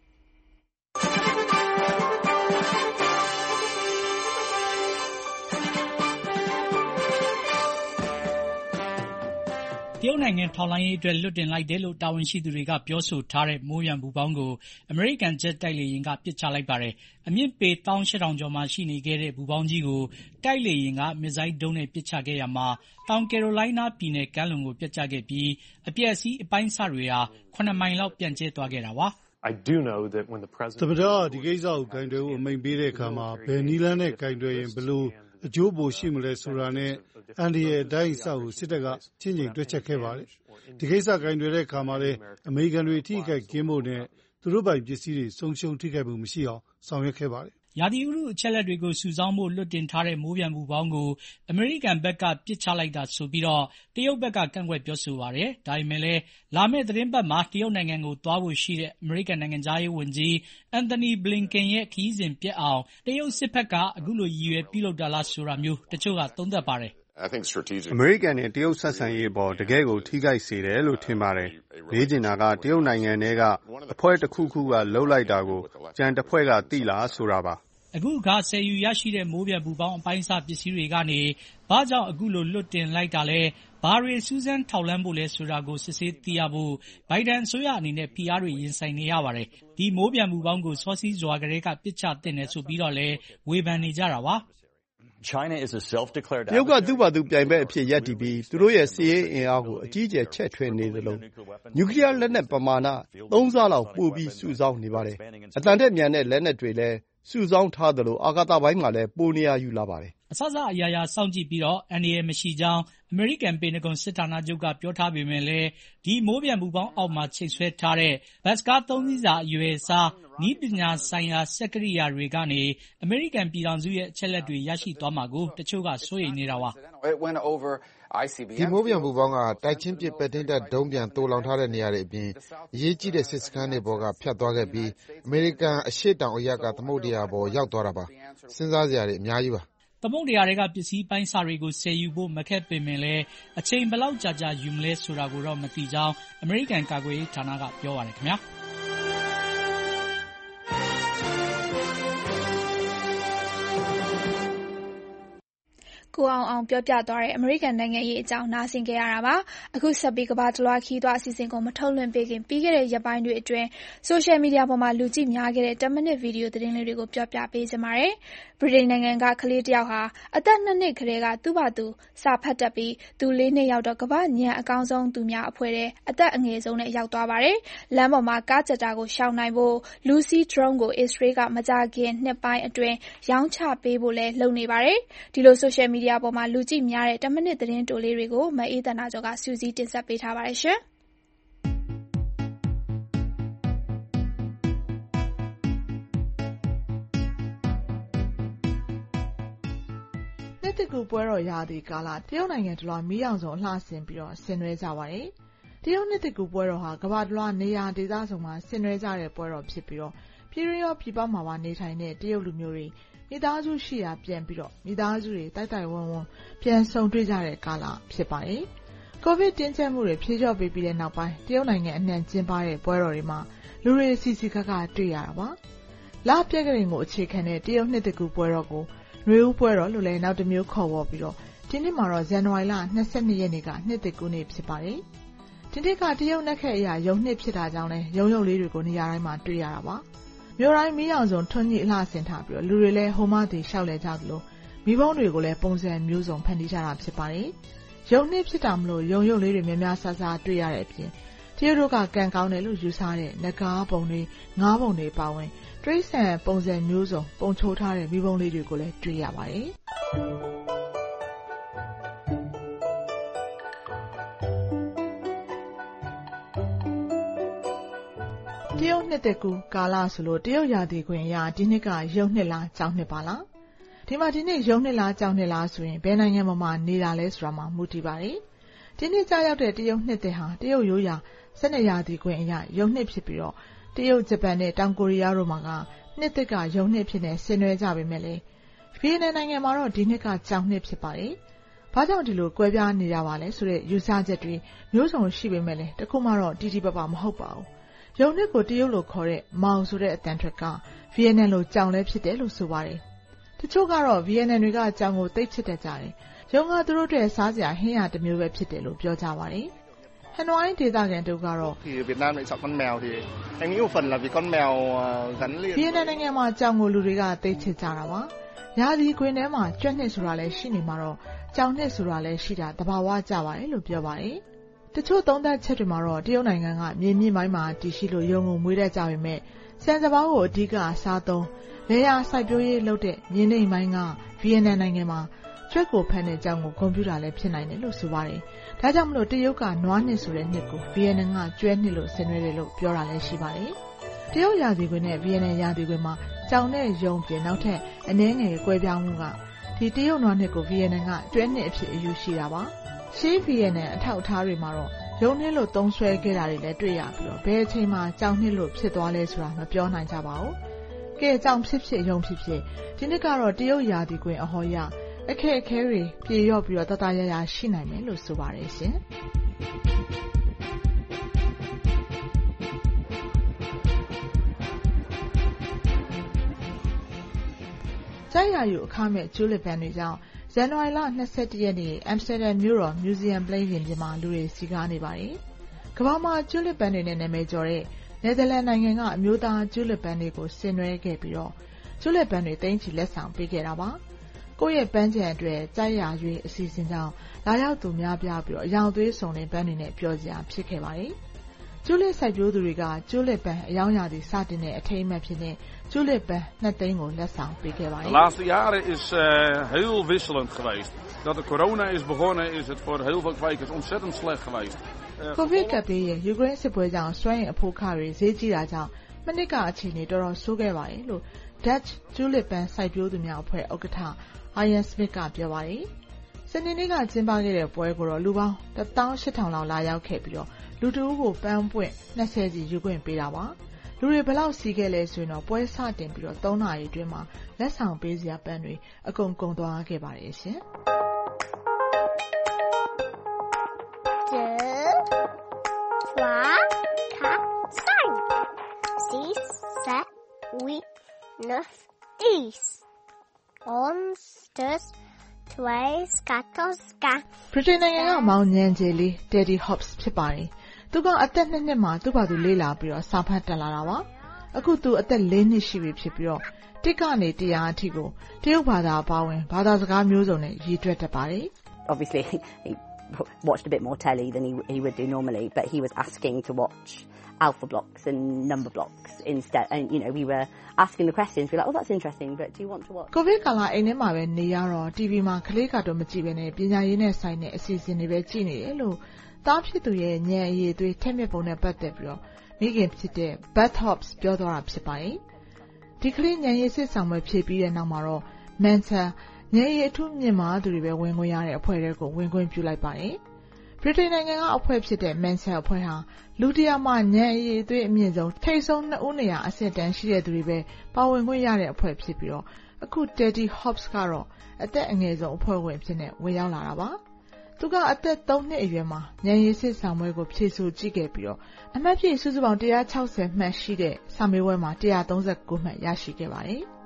တရုတ်နိုင်ငံထောက်လှမ်းရေးအတွက်လွှတ်တင်လိုက်တယ်လို့တာဝန်ရှိသူတွေကပြောဆိုထားတဲ့မိုးပြန်ပူပေါင်းကိုအမေရိကန်ဂျက်တိုက်လေယာဉ်ကပစ်ချလိုက်ပါတယ်။အမြင့်ပေ၁၈,၀၀၀ကျော်မှာရှိနေခဲ့တဲ့ပူပေါင်းကြီးကိုတိုက်လေယာဉ်ကမစ်ဇိုင်းဒုံးနဲ့ပစ်ချခဲ့ရာမှာတောင်ကယ်ရိုလိုင်းနားပြည်နယ်ကမ်းလွန်ကိုပျက်ကျခဲ့ပြီးအပျက်အစီးအပိုင်းအစတွေဟာ၇မိုင်လောက်ပြန့်ကျဲသွားခဲ့တာပါ။သမ္မတကဒီကိစ္စကိုကိုင်တွယ်ဖို့အမိန့်ပေးတဲ့အခါမှာဘယ်နည်းလမ်းနဲ့ကိုင်တွယ်ရင်ဘယ်လိုအကျိုးပိုရှိမလဲဆိုတာနဲ့အန်ဒီရဲ့အတိုင်းအဆကိုစစ်တပ်ကချင့်ချိန်တွက်ချက်ခဲ့ပါတယ်။ဒီကိစ္စကိုင်တွယ်တဲ့အခါမှာလည်းအမေရိကန်တွေထိခိုက်ကင်းဖို့နဲ့သူတို့ပိုင်ပစ္စည်းတွေဆုံးရှုံးထိခိုက်မှုမရှိအောင်ဆောင်ရွက်ခဲ့ပါတယ်။ရာသီဥတုအချက်အလက်တွေကိုစုဆောင်းဖို့လွှတ်တင်ထားတဲ့မိုးပြန်ပူပေါင်းကိုအမေရိကန်ဘက်ကပစ်ချလိုက်တာဆိုပြီးတော့တရုတ်ဘက်ကကန့်ကွက်ပြောဆိုပါတယ်။ဒါပေမဲ့လည်းလာမယ့်သတင်းပတ်မှာတရုတ်နိုင်ငံကိုသွားဖို့ရှိတဲ့အမေရိကန်နိုင်ငံခြားရေးဝန်ကြီးအန်တိုနီဘလင်ကန်ရဲ့ခရီးစဉ်ပျက်အောင်တရုတ်စစ်ဘက်ကအခုလိုရည်ရွယ်ပြုလုပ်တာလားဆိုတာမျိုးတချို့ကသုံးသပ်ပါတယ်။အမေရိကန်နဲ့တရုတ်ဆက်ဆံရေးအပေါ်တကယ့်ကိုထိခိုက်စေတယ်လို့ထင်ပါတယ်။မေးချင်တာကတရုတ်နိုင်ငံထဲကအဖွဲ့တစ်ခုခုကလုပ်လိုက်တာကိုကျန်တစ်ဖွဲ့ကသိလားဆိုတာပါ။အခုအခါဆယ်ယူရရှိတဲ့မိုးပြန်ပူပေါင်းအပိုင်းအစပစ္စည်းတွေကနေဘာကြောင့်အခုလိုလွှတ်တင်လိုက်တာလဲဘာတွေစူးစမ်းထောက်လှမ်းဖို့လဲဆိုတာကိုစစ်ဆေးသိရဖို့ဘိုင်ဒန်အစိုးရအနေနဲ့ဖိအားတွေရင်ဆိုင်နေရပါတယ်။ဒီမိုးပြန်ပူပေါင်းကိုစောစီးစွာကလေးကပစ်ချသင့်တယ်ဆိုပြီးတော့လဲဝေဖန်နေကြတာပါ။တရုတ်ကသူ့ဘာသူပြိုင်ဘက်အဖြစ်ရပ်တည်ပြီးသူတို့ရဲ့စစ်ရေးအင်အားကိုအကြီးအကျယ်ချဲ့ထွင်နေသလိုနျူကလီးယားလက်နက်ပမာဏသုံးဆလောက်ပိုပြီးစုဆောင်းနေပါတယ်။အသံထက်မြန်တဲ့လက်နက်တွေလည်းစုဆောင်းထားသလိုအာကာသပိုင်းမှာလည်းပိုနေရာယူလာပါတယ်။အစစအရာရာစောင့်ကြည့်ပြီးတော့အန္တရာယ်မရှိကြောင်းအမေရိကန်ပင်တဂွန်စစ်ဌာနချုပ်ကပြောထားပေမဲ့လည်းဒီမိုးပြန်ပူပေါင်းအောက်မှာချိတ်ဆွဲထားတဲ့ဘတ်စကားသုံးစီးစာအရွယ်အစားနည်းပညာဆိုင်ရာစက်ကိရိယာတွေကနေအမေရိကန်ပြည်ထောင်စုရဲ့အချက်အလက်တွေရရှိသွားမှာကိုတချို့ကစိုးရိမ်နေတာပါဒီမိုးပြန်ပူပေါင်းကတိုက်ချင်းပစ်ပဲ့ထိန်းတပ်ဒုံးပြန်သိုလှောင်ထားတဲ့နေရာတွေအပြင်အရေးကြီးတဲ့စစ်စခန်းတွေပေါ်ကဖြတ်သွားခဲ့ပြီးအမေရိကန်အရှေ့တောင်အရပ်ကသမုဒ္ဒရာပေါ်ရောက်သွားတာပါ။စဉ်းစားစရာတွေအများကြီးပါ။သမုဒ္ဒရာတွေကပစ္စည်းပိုင်းစာတွေကိုဆယ်ယူဖို့မခက်ပေမဲ့လည်းအချိန်ဘယ်လောက်ကြာကြာယူမလဲဆိုတာကိုတော့မသိကြောင်းအမေရိကန်ကာကွယ်ရေးဌာနကပြောပါတယ်ခင်ဗျာ။ကိုအောင်အောင်ပြောပြသွားတဲ့အမေရိကန်နိုင်ငံရေးအကြောင်းနားဆင်ကြရတာပါ။အခုဆက်ပြီးကမ္ဘာတလွှားခီးသွွားအစီအစဉ်ကိုမထုတ်လွှင့်ပေးခင်ပြီးခဲ့တဲ့ရက်ပိုင်းတွေအတွင်းဆိုရှယ်မီဒီယာပေါ်မှာလူကြည့်များခဲ့တဲ့ten minuteဗီဒီယိုသတင်းလေးတွေကိုပြောပြပေးချင်ပါတယ်။ဗြိတိန်နိုင်ငံကကလေးတစ်ယောက်ဟာအသက်နှစ်နှစ်ကလေးကသူ့ဘာသူစာဖတ်တတ်ပြီးသူလေးနှစ်ယောက်တော့ကမ္ဘာညံအကောင်းဆုံးသူများအဖွဲ့တဲ့အသက်အငယ်ဆုံးနဲ့ရောက်သွားပါတယ်။လမ်းပေါ်မှာကားကြက်တာကိုရှောင်နိုင်ဖို့ Lucy Drone ကို Israel ကမကြာခင်နှစ်ပိုင်းအတွင်းရောင်းချပေးဖို့လဲလုပ်နေပါတယ်။ဒီလိုဆိုရှယ်မီဒီယာပေါ်မှာလူကြည့်များတဲ့ten minuteသတင်းတိုလေးတွေကိုမအေးသန္တာကျော်ကစူးစီးတင်ဆက်ပေးထားပါတယ်ရှင်။နှစ်သစ်ကူးပွဲတော်ရာသီကာလတရုတ်နိုင်ငံတလွှားမီးရောင်စုံအလှဆင်ပြီးတော့ဆင်နွှဲကြပါတယ်။တရုတ်နှစ်သစ်ကူးပွဲတော်ဟာကမ္ဘာတလွှားနေရာဒေသစုံမှာဆင်နွှဲကြတဲ့ပွဲတော်ဖြစ်ပြီးတော့ပြည်တွင်းရောပြည်ပမှာပါနေထိုင်တဲ့တရုတ်လူမျိုးတွေမိသားစုရှိရာပြန်ပြီးတော့မိသားစုတွေတိုက်တိုက်ဝန်းဝန်းပြန်ဆုံတွေ့ကြတဲ့ကာလဖြစ်ပါတယ်။ကိုဗစ်တင်းကျပ်မှုတွေဖြေလျှော့ပေးပြီးတဲ့နောက်ပိုင်းတရုတ်နိုင်ငံအနှံ့ကျင်းပတဲ့ပွဲတော်တွေမှာလူတွေစီစီကားကားတွေ့ရတာပါ။လပြက်ကလေးကိုအခြေခံတဲ့တရုတ်နှစ်သစ်ကူးပွဲတော်ကိုနွေဦးပွဲတော်လို့လည်းနောက်တစ်မျိုးခေါ်ဝေါ်ပြီးတော့ဒီနှစ်မှာတော့ဇန်နဝါရီလ၂၂ရက်နေ့ကနှစ်သစ်ကူးနေ့ဖြစ်ပါတယ်။ဒီနှစ်ကတရုတ်နက်ခက်အရာရုံနှစ်ဖြစ်တာကြောင့်လည်းရုံရုပ်လေးတွေကိုနေရာတိုင်းမှာတွေ့ရတာပါ။မြို့တိုင်းမီးရောင်စုံထွန်းညှိအလှဆင်ထားပြီးတော့လူတွေလည်းဟိုမသည်လျှောက်လဲကြသလိုမိဘတွေကိုလည်းပုံစံမျိုးစုံဖန်တီးကြတာဖြစ်ပါတယ်။ရုံနှစ်ဖြစ်တာမလို့ရုံရုပ်လေးတွေများများဆဆတွေ့ရတဲ့အပြင်တရုတ်တို့ကကံကောင်းတယ်လို့ယူဆတဲ့နဂါးပုံတွေငါးပုံတွေပါဝင်တရိတ်ဆန်ပုံစံမျိုးစုံပုံချိုးထားတဲ့မိဘလေးတွေကိုလည်းတွေ့ရပါတယ်။တရုတ်နှစ်သစ်ကူးကာလဆိုလို့တရုတ်ရာသီခွင်အရာဒီနှစ်ကရုံနှစ်လားကြောင်နှစ်ပါလားဒီမှာဒီနှစ်ရုံနှစ်လားကြောင်နှစ်လားဆိုရင်ဘယ်နိုင်ငံမှာနေတာလဲဆိုတာမှာမူတည်ပါတယ်ဒီနှစ်ကြာရောက်တဲ့တရုတ်နှစ်သစ်ဟာတရုတ်ရိုးရာစနစ်ရာသီခွင်အရာရုံနှစ်ဖြစ်ပြီးတော့တရုတ်ဂျပန်နဲ့တောင်ကိုရီးယားတို့မှာကနှစ်သစ်ကရုံနှစ်ဖြစ်နေဆင်နွှဲကြပေမဲ့လေဗီယက်နမ်နိုင်ငံမှာတော့ဒီနှစ်ကကြောင်နှစ်ဖြစ်ပါတယ်ဘာကြောင့်ဒီလိုကွဲပြားနေကြပါလဲဆိုတဲ့ယူဆချက်တွေမျိုးစုံရှိပေမဲ့လေတခုမှတော့တီတီပပမဟုတ်ပါဘူးရုံနှစ်ကိုတရုတ်လိုခေါ်တဲ့မောင်ဆိုတဲ့အတန်ထွက်ကဗီယက်နမ်လိုကြောင်လဲဖြစ်တယ်လို့ဆိုပါတယ်တချို့ကတော့ဗီယက်နမ်တွေကကြောင်ကိုသိပ်ချစ်တတ်ကြတယ်ရုံကသူတို့အတွက်စားစရာဟင်းရတစ်မျိုးပဲဖြစ်တယ်လို့ပြောကြပါတယ်ဟန်နဝိုင်းဒေသခံတို့ကတော့ဗီယက်နမ်နိုင်ငံမှာကြောင်ကိုလူတွေကသိချစ်ကြတာပါရာသီခွင်ထဲမှာကြွက်နှစ်ဆိုတာလည်းရှိနေမှာတော့ကြောင်နှစ်ဆိုတာလည်းရှိတာတဘာဝကြပါတယ်လို့ပြောပါတယ်တချို့သုံးသပ်ချက်တွေမှာတော့တရုတ်နိုင်ငံကမြေမြင့်ပိုင်းမှာတည်ရှိလို့ရုံကိုမွေးတတ်ကြပေမဲ့စံစဘာကိုအဓိကစားသုံးလေယာစိုက်ပျိုးရေးလုပ်တဲ့မြေနိမ့်ပိုင်းကဗီယက်နမ်နိုင်ငံမှာကျွက်ကိုဖမ်းတဲ့ကြောင်ကိုကွန်ပျူတာလည်းဖြစ်နိုင်တယ်လို့ဆိုပါတယ်။ဒါကြောင့်မလို့တရုတ်ကနွားနှစ်ဆိုတဲ့နှစ်ကိုဗီယက်နမ်ကကျွဲနှစ်လို့ဆင်နွှဲတယ်လို့ပြောတာလည်းရှိပါတယ်။တရုတ်ရာသီခွင်နဲ့ဗီယက်နမ်ရာသီခွင်မှာကြောင်နဲ့ရုံပြင်နောက်ထပ်အနည်းငယ်ကွဲပြားမှုကဒီတရုတ်နွားနှစ်ကိုဗီယက်နမ်ကကျွဲနှစ်အဖြစ်အယူရှိတာပါ။ရှေးဗီယက်နမ်အထောက်အထားတွေမှာတော့ရုံနှစ်လို့သုံးဆွဲခဲ့တာတွေလည်းတွေ့ရပြီးတော့ဘယ်အချိန်မှကြောင်နှစ်လို့ဖြစ်သွားလဲဆိုတာမပြောနိုင်ကြပါဘူး။ကဲကြောင်ဖြစ်ဖြစ်ရုံဖြစ်ဖြစ်ဒီနှစ်ကတော့တရုတ်ရာသီခွင်အဟောရအခက်အခဲတွေပြေလျော့ပြီးတော့တတရရရှိနိုင်မယ်လို့ဆိုပါတယ်ရှင်။ကျရယူအခမဲ့ကျူလစ်ပန်တွေကြောင့်ဇန်နဝါရီလ၂၁ရက်နေ့အမ်စတာဒမ်မြို့တော်မြူဇီယမ်ပလိန်းရင်ပြင်မှာလူတွေစီကားနေပါတယ်။ကမ္ဘာမှာကျူလစ်ပန်တွေနဲ့နာမည်ကျော်တဲ့နယ်သာလန်နိုင်ငံကအမျိုးသားကျူလစ်ပန်တွေကိုဆင်နွှဲခဲ့ပြီးတော့ကျူလစ်ပန်တွေသိန်းချီလက်ဆောင်ပေးခဲ့တာပါ။ကိုယ့်ရဲ့ပန်းခြံအတွက်ကြိုက်ရရွေးအစီအစဉ်ကြောင့်လာရောက်သူများပြားပြီးတော့အယောင်သွေးစုံတဲ့ပန်းတွေနဲ့ပျော်စရာဖြစ်ခဲ့ပါတယ်။ကျူလစ်စိုက်ပျိုးသူတွေကကျူလစ်ပန်းအယောင်ရာသီစတင်တဲ့အထိမ်းအမှတ်ဖြစ်တဲ့ကျူလစ်ပန်းနှစ်သိန်းကိုလက်ဆောင်ပေးခဲ့ပါတယ်။ De laatste jaren is uh, heel wisselend geweest. Dat de corona is begonnen is het voor heel veel kwekers ontzettend slecht geweest. ကိုဗစ်ကပ်ဘေးရဲ့ယူကရိန်းစစ်ပွဲကြောင့်စွမ်းအင်အဖိုးခတွေဈေးကြီးတာကြောင့်မနစ်ကအခြေအနေတော်တော်ဆိုးခဲ့ပါတယ်လို့ Dutch Tulip ပန်းစိုက်ပျိုးသူများအဖွဲ့ဥက္ကဋ္ဌ Ian Smith ကပြောပါတယ်။စနေနေ့ကကျင်းပခဲ့တဲ့ပွဲကိုတော့လူပေါင်းတစ်သောင်းရှစ်ထောင်လောက်လာရောက်ခဲ့ပြီးတော့လူတဦးကိုပန်းပွင့်နှစ်ဆယ်စီယူခွင့်ပေးတာပါ။လူတွေဘယ်လောက်စီးခဲ့လဲဆိုရင်တော့ပွဲစတင်ပြီးတော့သုံးနာရီအတွင်းမှာလက်ဆောင်ပေးစရာပန်းတွေအကုန်ကုန်သွားခဲ့ပါတယ်ရှင်။ neuf, dix, onze, tres, catorce. ဗြိတိန်နိုင်ငံကမောင်ညံကျယ်လေး Teddy Hobbs ဖြစ်ပါတယ်။သူကအသက်နှစ်နှစ်မှာသူ့ဘာသူလေ့လာပြီးတော့စာဖတ်တက်လာတာပါ။အခုသူအသက်လေးနှစ်ရှိပြီဖြစ်ပြီးတော့တစ်ကနေတရားအထိကိုတရုတ်ဘာသာအပါဝင်ဘာသာစကားမျိုးစုံနဲ့ရေးတွက်တတ်ပါတယ်။ Obviously he watched a bit more telly than he he would do normally, but he was asking to watch alpha blocks and number blocks instead, and you know we were asking the questions. We're like, oh, that's interesting, but do you want to watch? ကိုဗစ်ကာလအိမ်ထဲမှာပဲနေရတော့ တီဗီ မှာကလေးကတော့မကြည့်ဘဲနဲ့ပညာရေးနဲ့ဆိုင်တဲ့အစီအစဉ်တွေပဲကြည့်နေတယ်လို့သားဖြစ်သူရဲ့ဉာဏ်အရည်အသွေးထက်မြက်ပုံနဲ့ပတ်သက်ပြီးတော့မိခင်ဖြစ်တဲ့ Beth Hobbs ပြောသွားတာဖြစ်ပါတယ်။ဒီကလေးဉာဏ်ရည်စစ်ဆောင်ပဲဖြည့်ပြီးတဲ့နောက်မှာတော့ Mentor ဉာဏ်ရည်အထူးမြင့်မားသူတွေပဲဝင်ခွင့်ရတဲ့အဖွဲ့တွေကိုဝင်ခွင့်ပြုလိုက်ပါတယ်။ဗြိတိန်နိုင်ငံကအဖွဲ့ဖြစ်တဲ့ Mentor အဖွဲ့ဟာလူတရားမှဉာဏ်အရည်အသွေးအမြင့်ဆုံးထိပ်ဆုံးနှစ်ဦးနေရာအဆင့်တန်းရှိတဲ့သူတွေပဲပါဝင်ခွင့်ရတဲ့အဖွဲ့ဖြစ်ပြီးတော့အခု Teddy Hobbs ကတော့အသက်အငယ်ဆုံးအဖွဲ့ဝင်ဖြစ်နေဝင်ရောက်လာတာပါ။သူကအသက်သုံးနှစ်အရွယ်မှာဉာဏ်ရည်စစ်ဆောင်ပွဲကိုဖြည့်ဆို့ကြည့်ခဲ့ပြီးတော့အမှတ်ဖြည့်စုစုပေါင်းone hundred sixtyမှတ်ရှိတဲ့စာမေးပွဲမှာone hundred thirty-nineမှတ်ရရှိခဲ့ပါတယ်။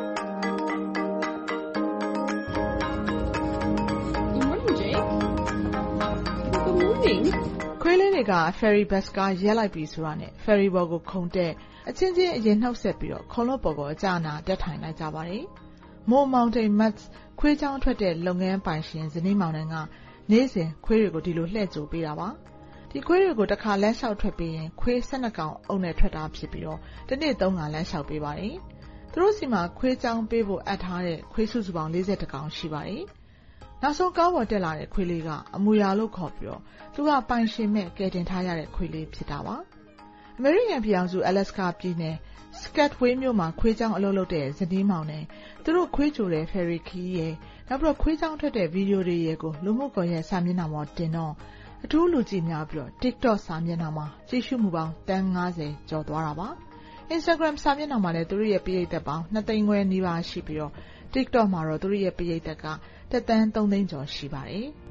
ခွေးလေးတွေက ferry bus ကားရက်လိုက်ပြီဆိုတာနဲ့ ferry ပေါ်ကိုခုန်တက်အချင်းချင်းအရင်နှုတ်ဆက်ပြီးတော့ခုံလို့ပေါ်ကိုအကြအနာတက်ထိုင်လိုက်ကြပါတယ်။ Moor Mountain Mats ခွေးချောင်းထွက်တဲ့လုပ်ငန်းပိုင်ရှင်ဇနီးမောင်နှံကနေ့စဉ်ခွေးတွေကိုဒီလိုလှည့်ကြိုပေးတာပါ။ဒီခွေးတွေကိုတစ်ခါလမ်းလျှောက်ထွက်ပြီးရင်ခွေးtwelveကောင်အုပ်နဲ့ထွက်တာဖြစ်ပြီးတော့တစ်နေ့သုံးခါလမ်းလျှောက်ပေးပါတယ်။သူတို့စီမှာခွေးချောင်းပေးဖို့အပ်ထားတဲ့ခွေးစုစုပေါင်းforty-oneကောင်ရှိပါတယ်။နောက်ဆုံးကားပေါ်တက်လာတဲ့ခွေးလေးကအမူအရာလို့ခေါ်ပြီးတော့သူကပိုင်ရှင်မဲ့ကယ်တင်ထားရတဲ့ခွေးလေးဖြစ်တာပါ။အမေရိကန်ပြည်ထောင်စု Alaska ပြည်နယ် Skagway မြို့မှာခွေးချောင်းအလုပ်လုပ်တဲ့ဇနီးမောင်နဲ့သူတို့ခွေးကြိုတဲ့ ferry ခီးရဲ့နောက်ပြီးတော့ခွေးချောင်းထွက်တဲ့ဗီဒီယိုတွေရဲ့ကိုလူမှုကွန်ရက်စာမျက်နှာမှာတင်တော့အထူးလူကြည့်များပြီးတော့ TikTok စာမျက်နှာမှာကြည့်ရှုမှုပေါင်းone hundred fiftyကျော်သွားတာပါ။ Instagram စာမျက်နှာမှာလည်းသူတို့ရဲ့ပရိသတ်ပေါင်းtwoသိန်းခွဲနီးပါးရှိပြီးတော့ TikTok မှာတော့သူတို့ရဲ့ပရိသတ်ကoneသန်းthreeသိန်းကျော်ရှိပါတယ်။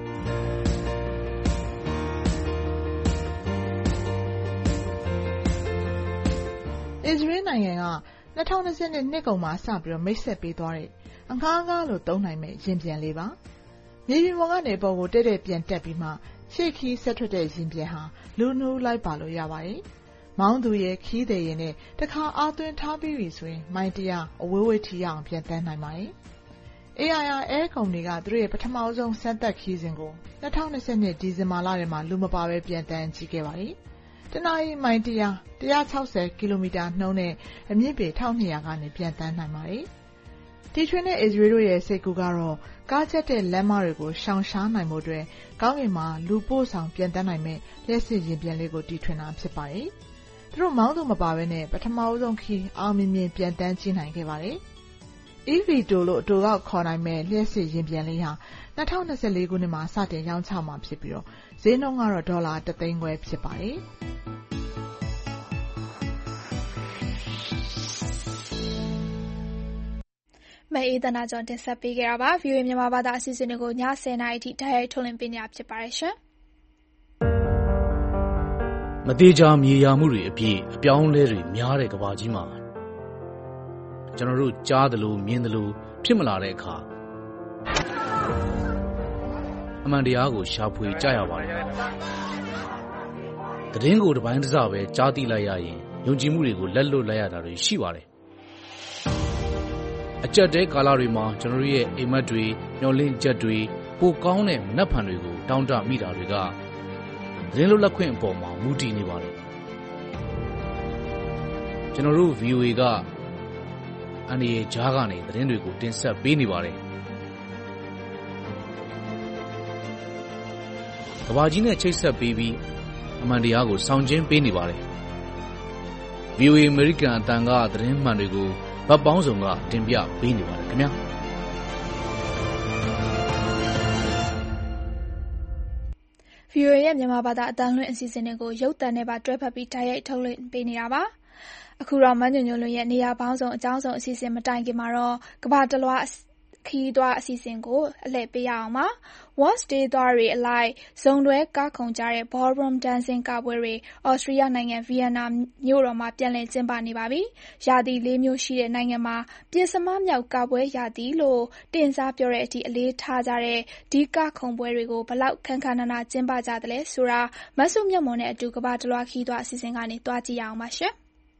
အစ္စရေးနိုင်ငံကtwenty twentyနှစ်ကုန်မှာစပြီးတော့မိတ်ဆက်ပေးသွားတဲ့အငှားငှားလို့သုံးနိုင်မဲ့ရင်ပြန်လေးပါ။မြေပြင်ပေါ်ကနေပေါ်ကိုတက်တဲ့ပြန်တက်ပြီးမှရှေ့ခီးဆက်ထွက်တဲ့ရင်ပြန်ဟာလူနှူးလိုက်ပါလို့ရပါတယ်။မောင်းသူရဲ့ခီးတဲ့ရင်နဲ့တခါအားသွင်းထားပြီးပြီဆိုရင်မိုင်one hundredအဝေးဝေးထီရအောင်ပြန်တန်းနိုင်ပါတယ်။ A I R Air ကုမ္ပဏီကသူတို့ရဲ့ပထမဆုံးစမ်းသပ်ခီးစဉ်ကိုtwenty twentyဒီဇင်ဘာလထဲမှာလူမပါပဲပြန်တန်းကြည့်ခဲ့ပါတယ်။တနာရီမိုင်one hundred one hundred sixtyကီလိုမီတာနှုန်းနဲ့အမြင့်ပေtwelve hundredကနေပြန်တန်းနိုင်ပါတယ်။တီထွင်တဲ့အစ္စရေးတို့ရဲ့စိတ်ကူးကတော့ကားချက်တဲ့လမ်းမတွေကိုရှောင်ရှားနိုင်မှုတွေကောင်းကင်မှာလူပို့ဆောင်ပြန်တန်းနိုင်မဲ့လျှက်စစ်ရင်ပြန်လေးကိုတီထွင်တာဖြစ်ပါတယ်။သူတို့မောင်းသူမပါဘဲနဲ့ပထမဆုံးခီးအောင်မြင်မြင်ပြန်တန်းကြည့်နိုင်ခဲ့ပါတယ်။ E V T O လို့အတူကောက်ခေါ်နိုင်မဲ့လျှက်စစ်ရင်ပြန်လေးဟာtwenty twenty-fourခုနှစ်မှာစတင်ရောင်းချမှာဖြစ်ပြီးတော့ဈေးနှုန်းကတော့ဒေါ်လာoneသိန်းခွဲဖြစ်ပါတယ်။မအေးသနာကျော်တင်ဆက်ပေးခဲ့တာပါ ဗီအိုအေ မြန်မာဘာသာအစီအစဉ်တွေကိုညtenနာရီထိတိုက်ရိုက်ထုတ်လွှင့်ပေးနေတာဖြစ်ပါတယ်ရှင်မသေးချာမြေယာမှုတွေအပြည့်အပြောင်းလဲတွေများတဲ့ကမ္ဘာကြီးမှာကျွန်တော်တို့ကြားသလိုမြင်သလိုဖြစ်မလာတဲ့အခါအမှန်တရားကိုရှာဖွေကြရပါတယ်သတင်းကိုတစ်ပိုင်းတစ်စပဲကြားသိလိုက်ရရင်ယုံကြည်မှုတွေကိုလက်လွတ်လိုက်ရတာတွေရှိပါတယ်အကြက်တဲကာလတွေမှာကျွန်တော်တို့ရဲ့အိမ်မက်တွေမျောလင့်ချက်တွေပိုကောင်းတဲ့မနှက်ဖန်တွေကိုတောင်းတမိတာတွေကသတင်းလွတ်လပ်ခွင့်အပေါ်မှာမူတည်နေပါတယ်ကျွန်တော်တို့ V O A ကအန်ဒီရဲ့ဂျားကနေသတင်းတွေကိုတင်ဆက်ပေးနေပါတယ်ကဘာကြီးနဲ့ချိတ်ဆက်ပေးပြီးအမှန်တရားကိုဆောင်ကျဉ်ပေးနေပါတယ် V O A အမေရိကန်အတန်ကသတင်းမှန်တွေကိုဗတ်ပေါင်းစုံကတင်ပြပေးနေပါတယ်ခင်ဗျာ V O A ရဲ့မြန်မာဘာသာအတန်လွှင့်အစီအစဉ်တွေကိုရုပ်သံနဲ့ပါတွဲဖက်ပြီးတိုက်ရိုက်ထုတ်လွှင့်ပေးနေတာပါအခုတော့မညွန့်ညွန့်လွင့်ရဲ့နေရာပေါင်းစုံအကြောင်းစုံအစီအစဉ်မတိုင်ခင်မှာတော့ကမ္ဘာတလွှားခရီးသွားအစီအစဉ်ကိုအလှည့်ပေးရအောင်ပါ။ Waltz Day သွားတွေအလိုက်ဇုံတွဲကားခုန်ကြတဲ့ Ballroom Dancing ကပွဲတွေဩစတြီးယားနိုင်ငံဗီယက်နာမြို့တော်မှာပြန်လည်ကျင်းပနေပါပြီ။ရာသီလေးမျိုးရှိတဲ့နိုင်ငံမှာပဉ္စမမြောက်ကပွဲရာသီလို့တင်စားပြောတဲ့အထိအလေးထားကြတဲ့ဒီကားခုန်ပွဲတွေကိုဘယ်လောက်ခမ်းခမ်းနားနားကျင်းပကြသလဲဆိုတာမဆုမြတ်မွန်နဲ့အတူကမ္ဘာတစ်လွှားခရီးသွားအစီအစဉ်ကနေသွားကြည့်ရအောင်ပါရှင်။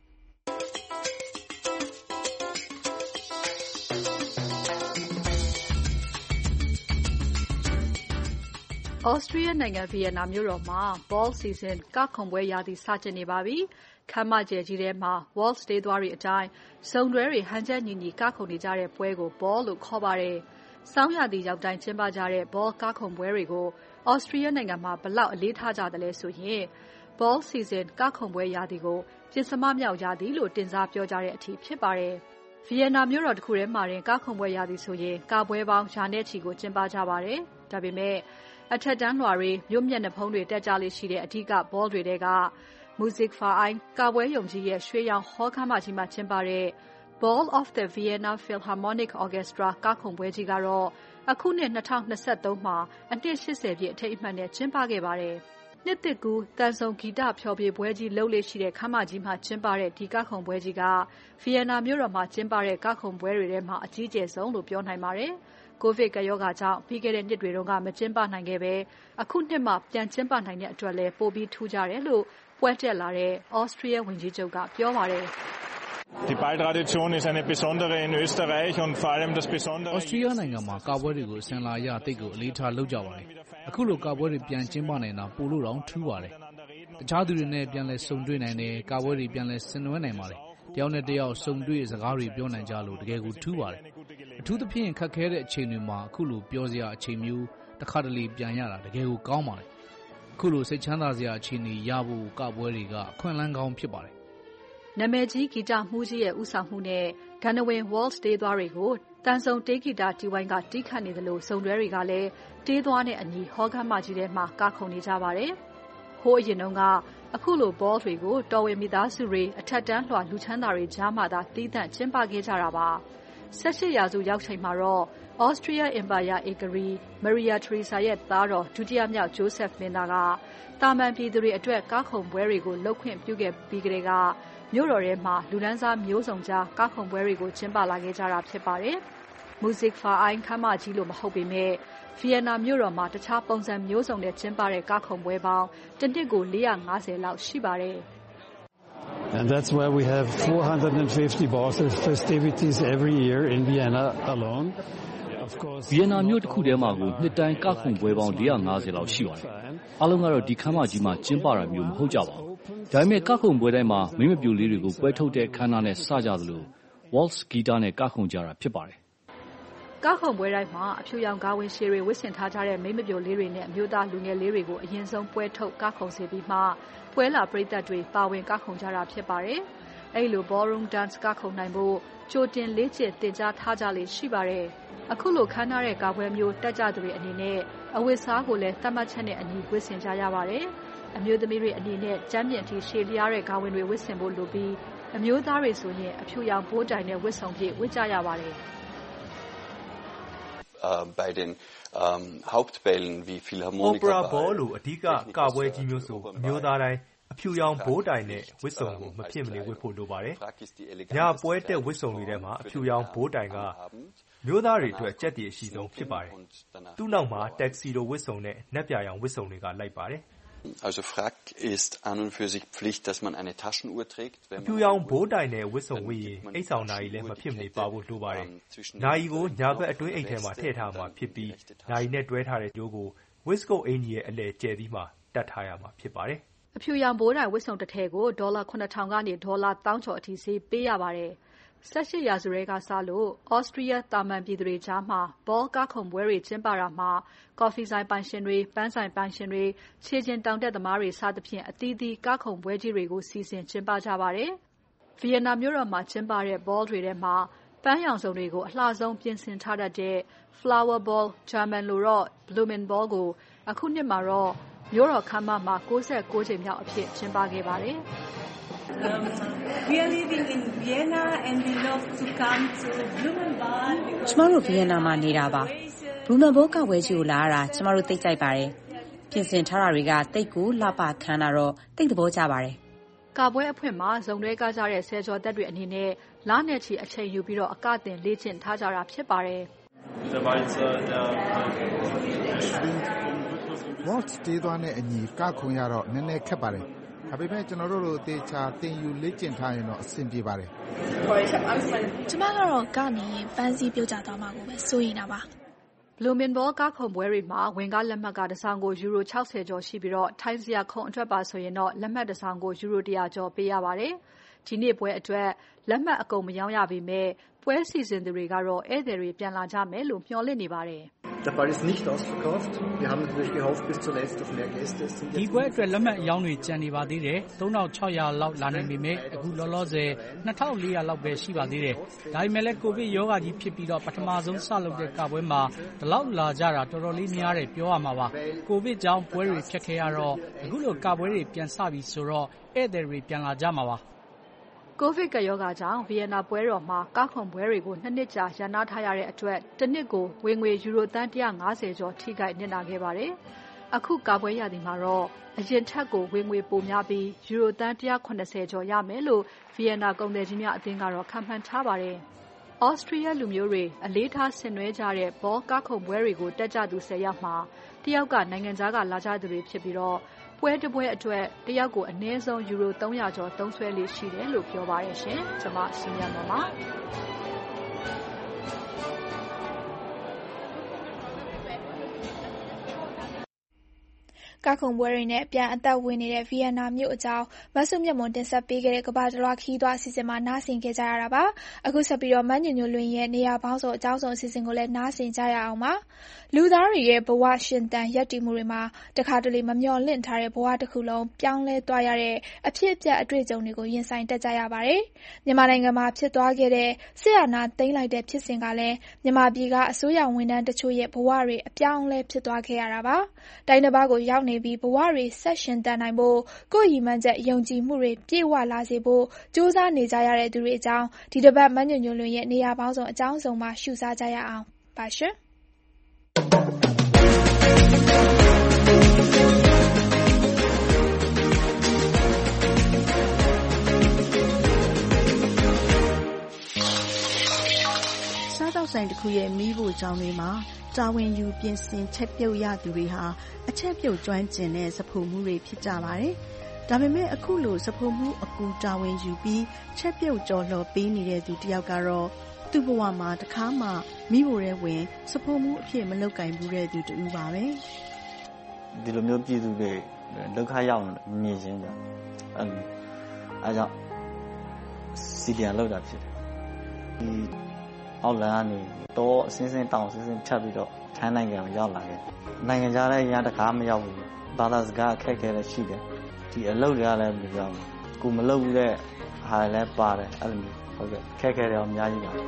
ဩစတြီးယားနိုင်ငံဗီယက်နာမြို့တော်မှာ Ball Season ကခုန်ပွဲရာသီစတင်နေပါပြီ။ခမ်းမကျယ်ကြီးထဲမှာ Waltz Day သွားတွေအတိုင်းဇုံတွဲတွေဟန်ချက်ညီညီကခုန်နေကြတဲ့ပွဲကို Ball လို့ခေါ်ပါတယ်။ဆောင်းရာသီရောက်တိုင်းကျင်းပကြတဲ့ Ball ကခုန်ပွဲတွေကိုဩစတြီးယားနိုင်ငံမှာဘယ်လောက်အလေးထားကြသလဲဆိုရင် Ball Season ကခုန်ပွဲရာသီကိုပဉ္စမမြောက်ရာသီလို့တင်စားပြောကြတဲ့အထိဖြစ်ပါတယ်။ဗီယက်နာမြို့တော်တစ်ခုထဲမှာတင်ကခုန်ပွဲရာသီဆိုရင်ကပွဲပေါင်းရာနဲ့ချီကိုကျင်းပကြပါတယ်။ဒါပေမဲ့အထက်တန်းလွှာတွေမြို့မျက်နှာဖုံးတွေတက်ကြလေရှိတဲ့အဓိက ball တွေတဲက Musikverein ကပွဲယုံကြီးရဲ့ရွှေရောင်ဟောခမ်းမကြီးမှာကျင်းပတဲ့ Ball of the Vienna Philharmonic Orchestra ကခုန်ပွဲကြီးကတော့အခုနှစ်၂၀၂၃မှာအနှစ်၈၀ပြည့်အထိမ်းအမှတ်နဲ့ကျင်းပခဲ့ပါတယ်။နှစ်သစ်ကူးတန်ဆုံဂီတဖျော်ဖြေပွဲကြီးလုပ်လေ့ရှိတဲ့ခမ်းမကြီးမှာကျင်းပတဲ့ဒီကခုန်ပွဲကြီးကဗီယက်နာမြို့တော်မှာကျင်းပတဲ့ကခုန်ပွဲတွေထဲမှာအကြီးကျယ်ဆုံးလို့ပြောနိုင်ပါတယ်။ကိုဗစ်ကပ်ရောဂါကြောင့်ပြီးခဲ့တဲ့နှစ်တွေတုန်းကမကျင်းပနိုင်ခဲ့ပဲအခုနှစ်မှပြန်ကျင်းပနိုင်တဲ့အတွက်လည်းပိုပြီးထူးခြားတယ်လို့ပွဲတက်လာတဲ့ Austria ဝန်ကြီးချုပ်ကပြောပါတယ်။ Die Balltradition ist eine besondere in Österreich und vor allem das Besondere ဩစတြီးယားနိုင်ငံမှာကာပွဲတွေကိုအစဉ်လာရတိတ်ကိုအလေးထားလုပ်ကြပါတယ်။အခုလိုကာပွဲတွေပြန်ကျင်းပနိုင်တာပိုလို့တောင်ထူးပါတယ်။တခြားသူတွေနဲ့ပြန်လဲဆုံတွေ့နိုင်တယ်ကာပွဲတွေပြန်လဲဆင်နွှဲနိုင်ပါတယ်။တယောက်နဲ့တယောက်ဆုံတွေ့စကားတွေပြောနိုင်ကြလို့တကယ်ကိုထူးပါတယ်။အထူးသဖြင့်ခက်ခဲတဲ့အချိန်တွေမှာအခုလိုပြောစရာအချိန်မျိုးတစ်ခါတလေပြန်ရတာတကယ်ကိုကောင်းပါတယ်။အခုလိုစိတ်ချမ်းသာစရာအချိန်တွေရဖို့ကပွဲတွေကအခွင့်အလမ်းကောင်းဖြစ်ပါတယ်။နာမည်ကြီးဂီတမှုကြီးရဲ့ဦးဆောင်မှုနဲ့ဂန္ဓဝင် Waltz Day သွားတွေကိုတန်ဆုံတေးဂီတတီဝိုင်းကတီးခတ်နေသလိုစုံတွဲတွေကလည်းတေးသွားနဲ့အညီဟောခမ်းမကြီးထဲမှာကခုန်နေကြပါတယ်။ဟိုးအရင်တုန်းကအခုလို ball တွေကိုတော်ဝင်မိသားစုတွေအထက်တန်းလွှာလူချမ်းသာတွေကြားမှာသာတီးသန့်ကျင်းပခဲ့ကြတာပါ။၁၈ရာစုရောက်ချိန်မှာတော့ Austria Empire ဧကရာဇ် Maria Theresa ရဲ့သားတော်ဒုတိယမြောက် Joseph မင်းသားကတာမန်ပြည်သူတွေအတွက်ကခုန်ပွဲတွေကိုလုပ်ခွင့်ပြုခဲ့ပြီးကတည်းကမြို့တော်ထဲမှာလူဒန်းစားမျိုးစုံကြားကခုန်ပွဲတွေကိုကျင်းပလာခဲ့ကြတာဖြစ်ပါတယ်။ Musikverein ခမ်းမကြီးလို့မဟုတ်ပေမဲ့ဗီယက်နာမြို့တော်မှာတခြားပုံစံမျိုးစုံနဲ့ကျင်းပတဲ့ကခုန်ပွဲပေါင်းတစ်နှစ်ကို၄၅၀လောက်ရှိပါတယ်။ And that's why we have four hundred fifty ball festivities every year in Vienna alone. Of course ဗီယက်နာမြို့တစ်ခုထဲမှာကိုနှစ်တိုင်းကခုန်ပွဲပေါင်း၄၅၀လောက်ရှိပါတယ်။အားလုံးကတော့ဒီခမ်းမကြီးမှာကျင်းပတာမျိုးမဟုတ်ကြပါဘူး။ဒါပေမဲ့ကခုန်ပွဲတိုင်းမှာမိမပြိုလေးတွေကိုပွဲထုတ်တဲ့ခမ်းနားနဲ့စကြသလို Waltz ဂီတနဲ့ကခုန်ကြတာဖြစ်ပါတယ်။ကခုန်ပွဲတိုင်းမှာအဖြူရောင်ကားဝင်ရှည်တွေဝတ်ဆင်ထားကြတဲ့မိမပြိုလေးတွေနဲ့အမျိုးသားလူငယ်လေးတွေကိုအရင်ဆုံးပွဲထုတ်ကခုန်စေပြီးမှပွဲလာပရိသတ်တွေပါဝင်ကခုန်ကြတာဖြစ်ပါတယ်။အဲ့လို ballroom dance ကခုန်နိုင်ဖို့ကြိုတင်လေ့ကျင့်သင်ကြားထားကြလေရှိပါတယ်။အခုလိုခမ်းနားတဲ့ကာပွဲမျိုးတက်ကြသူတွေအနေနဲ့အဝတ်စားကိုလည်းသတ်မှတ်ချက်နဲ့အညီဝတ်ဆင်ကြရပါတယ်။အမျိုးသမီးတွေအနေနဲ့ကျမ်းပြင်ထိရှည်လျားတဲ့ကာဝင်တွေဝတ်ဆင်ဖို့လိုပြီးအမျိုးသားတွေဆိုရင်အဖြူရောင်ဘိုးတိုင်နဲ့ဝတ်စုံပြည့်ဝတ်ကြရပါတယ်။ bei den ähm, Hauptbällen wie Philharmoniker Opera Ball လို့အဓိကကပွဲကြီးမျိုးဆိုအမျိုးသားတိုင်းအဖြူရောင်ဘိုးတိုင်နဲ့ဝတ်စုံကိုမဖြစ်မနေဝတ်ဖို့လိုပါတယ်။ညပွဲတက်ဝတ်စုံတွေထဲမှာအဖြူရောင်ဘိုးတိုင်ကမျိုးသားတွေအတွက်ကြက်တည်အရှိဆုံးဖြစ်ပါတယ်။သူ့နောက်မှာ Tuxedo ဝတ်စုံနဲ့နက်ပြရောင်ဝတ်စုံတွေကလိုက်ပါတယ်။ Also Frack ist an und für sich Pflicht, dass man eine Taschenuhr trägt. အဖြူရောင်ဘိုးတိုင်နဲ့ဝတ်စုံဝတ်ရင်အိတ်ဆောင်နာရီလည်းမဖြစ်မနေပါဖို့လိုပါတယ်။နာရီကိုညာဘက်အတွင်းအိတ်ထဲမှာထည့်ထားမှာဖြစ်ပြီးနာရီနဲ့တွဲထားတဲ့ကြိုးကိုဝစ်ကုတ်အင်ကြီးရဲ့အလဲကျဲပြီးမှတတ်ထားရမှာဖြစ်ပါတယ်။အဖြူရောင်ဘိုးတိုင်ဝတ်စုံတစ်ထည်ကိုဒေါ်လာခုနှစ်ထောင်ကနေဒေါ်လာတစ်သောင်းကျော်အထိဈေးပေးရပါတယ်။၁၈ရာစုထဲကစလို့ Austria တာမန်ပြည်သူတွေကြားမှာ ball ကခုန်ပွဲတွေကျင်းပတာမှာကော်ဖီဆိုင်ပိုင်ရှင်တွေပန်းဆိုင်ပိုင်ရှင်တွေခြေကျင်တောင်တက်သမားတွေစသဖြင့်အသီးသီးကခုန်ပွဲကြီးတွေကိုစီစဉ်ကျင်းပကြပါတယ်။ ဗီယက်နာမြို့တော်မှာကျင်းပတဲ့ ball တွေထဲမှာပန်းရောင်စုံတွေကိုအလှဆုံးပြင်ဆင်ထားတတ်တဲ့ flower ball, German လိုတော့ Blumen ball ကိုအခုနှစ်မှာတော့မြို့တော်ခမ်းမမှာ၉၉ကြိမ်မြောက်အဖြစ်ကျင်းပခဲ့ပါတယ်။ Um, we are living in Vienna and we love to come to Blumenbad. ကျမတို့ဗီယက်နာမှာနေတာပါ။ Blumenbad ကဝဲကြီးကိုလာရတာကျမတို့သိကြိုက်ပါတယ်။ပြင်ဆင်ထားတာတွေကတိတ်ကိုလှပခမ်းတာတော့တိတ်သဘောကျပါတယ်။ကာပွဲအဖွင့်မှာဇုံတွဲကားကြတဲ့ဆယ်ကျော်သက်တွေအနေနဲ့လနဲ့ချီအချိန်ယူပြီးတော့အကတင်လေ့ကျင့်ထားကြတာဖြစ်ပါတယ်။ Waltz တေးသွားနဲ့အညီကခုံရတော့နည်းနည်းခက်ပါတယ်။ဒါပေမဲ့ကျွန်တော်တို့လိုတေချာတင်ယူလေ့ကျင့်ထားရင်တော့အဆင်ပြေပါတယ်။ကျမကတော့ကနေရင်ပန်းစည်းပြုတ်ကျသွားမှာကိုပဲစိုးရိမ်တာပါ။ Blumenbad ကားခုံပွဲတွေမှာဝင်ကားလက်မှတ်ကတစ်ဆောင်ကိုယူရို၆၀ကျော်ရှိပြီးတော့ထိုင်းစရာခုံအတွက်ပါဆိုရင်တော့လက်မှတ်တစ်ဆောင်ကိုယူရို၁၀၀ကျော်ပေးရပါတယ်။ဒီနေ့ပွဲအတွက်လက်မှတ်အကုန်မရောင်းရပေမဲ့ပွဲစီစဉ်သူတွေကတော့ဧည့်သည်တွေပြန်လာကြမယ်လို့မျှော်လင့်နေပါတယ်။ Der Ball ist nicht ausverkauft. Wir haben natürlich gehofft bis zuletzt auf mehr Gäste. ဒီပွဲအတွက်လက်မှတ်အယောင်းတွေကျန်နေပါသေးတယ်။သုံးထောင်ခြောက်ရာလောက်လာနိုင်ပေမဲ့အခုလောလောဆယ်နှစ်ထောင်လေးရာလောက်ပဲရှိပါသေးတယ်။ဒါပေမဲ့လည်းကိုဗစ်ရောဂါကြီးဖြစ်ပြီးတော့ပထမဆုံးစလုပ်တဲ့ကပွဲမှာဒီလောက်လာကြတာတော်တော်လေးများတယ်ပြောရမှာပါ။ကိုဗစ်ကြောင့်ပွဲတွေဖြတ်ခဲ့ရတော့အခုလိုကပွဲတွေပြန်စပြီဆိုတော့ဧည့်သည်တွေပြန်လာကြမှာပါ။ကိုဗစ်ကရောဂါကြောင့်ဗီယက်နာပွဲတော်မှာကားခုံပွဲတွေကိုနှစ်နှစ်ကြာရန်နာထားရတဲ့အတွက်တစ်နှစ်ကိုဝင်ငွေယူရိုသန်း၁၅၀ကျော်ထိခိုက်နစ်နာခဲ့ပါတယ်။အခုကာပွဲရာသီမှာတော့အရင်ထက်ကိုဝင်ငွေပိုများပြီးယူရိုသန်း၁၇၀ကျော်ရမယ်လို့ဗီယက်နာကုန်သည်ကြီးများအသင်းကတော့ခန့်မှန်းထားပါတယ်။ Austria လူမျိုးတွေအလေးထားဆင်နွှဲကြတဲ့ဘောကားခုံပွဲတွေကိုတက်ကြသူ၁၀ယောက်မှာတယောက်ကနိုင်ငံခြားကလာကြသူတွေဖြစ်ပြီးတော့ပွဲတစ်ပွဲအတွက်တယောက်ကိုအနည်းဆုံးယူရို၃၀၀ကျော်သုံးစွဲလေးရှိတယ်လို့ပြောပါတယ်ရှင်။ကျွန်မရှင်းရမှာပါ။ကားခုံပွဲတွေနဲ့ပြန်အသက်ဝင်နေတဲ့ဗီယက်နာမြို့အကြောင်းမဆုမြတ်မွန်တင်ဆက်ပေးခဲ့တဲ့ကမ္ဘာတလွှာခီးသွားအစီအစဉ်မှာနားဆင်ခဲ့ကြရတာပါ။အခုဆက်ပြီးတော့မညညလွင်ရဲ့နေရာပေါင်းစုံအကြောင်းစုံအစီအစဉ်ကိုလည်းနားဆင်ကြရအောင်ပါ။လူသားတွေရဲ့ဘဝရှင်သန်ရပ်တည်မှုတွေမှာတခါတလေမမျှော်လင့်ထားတဲ့ဘဝတစ်ခုလုံးပြောင်းလဲသွားရတဲ့အဖြစ်အပျက်အတွေ့အကြုံတွေကိုရင်ဆိုင်တက်ကြရပါတယ်။မြန်မာနိုင်ငံမှာဖြစ်သွားခဲ့တဲ့စစ်အာဏာသိမ်းလိုက်တဲ့ဖြစ်စဉ်ကလည်းမြန်မာပြည်ကအစိုးရဝန်ထမ်းတချို့ရဲ့ဘဝတွေအပြောင်းလဲဖြစ်သွားခဲ့ရတာပါ။တိုင်းတစ်ပါးကိုရောက်နေပြီးဘဝတွေဆက်ရှင်သန်နိုင်ဖို့ကိုယ့်ရည်မှန်းချက်ယုံကြည်မှုတွေပြည့်ဝလာစေဖို့ကြိုးစားနေကြရတဲ့သူတွေအကြောင်းဒီတစ်ပတ်မညညလွင်ရဲ့နေရာပေါင်းစုံအကြောင်းစုံမှာရှုစားကြရအောင်ပါရှင်စားတောက်ဆိုင်တစ်ခုရဲ့မီးဖို့ကြောင်းတွေမှာတာဝန်ယူပြင်ဆင်ချက်ပြုတ်ရသူတွေဟာအချက်ပြုတ်ကျွမ်းကျင်တဲ့စဖို့မှုတွေဖြစ်ကြပါတယ်။ဒါပေမဲ့အခုလိုစဖို့မှုအကူတာဝန်ယူပြီးချက်ပြုတ်ကြော်လှော်ပေးနေတဲ့သူတယောက်ကတော့သူ့ဘဝမှာတစ်ခါမှမိဖို့ရဲဝင်စဖို့မှုအဖြစ်မလုပ်ကင်ဘူးတဲ့သူတူပါပဲ။ဒီလိုမျိုးပြည်သူတွေဒုက္ခရောက်မြင်ခြင်းကြောင့်အဲအဲကြောင့်စီဒီယန်လောက်တာဖြစ်တယ်။ဒီအောက်လမ်းကနေတော့အစင်းစင်းတောင်အစင်းစင်းဖြတ်ပြီးတော့ထိုင်းနိုင်ငံကိုရောက်လာခဲ့။နိုင်ငံခြားလည်းရတကားမရောက်ဘူး။ဘာသာစကားအခက်အခဲလည်းရှိတယ်။ဒီအလုပ်တွေကလည်းပြောင်းကိုမလုပ်ဘူးတဲ့ဟာလည်းပါတယ်အဲ့လိုမျိုးဟုတ်ကဲ့ခက်ခဲတယ်အများကြီးပါ။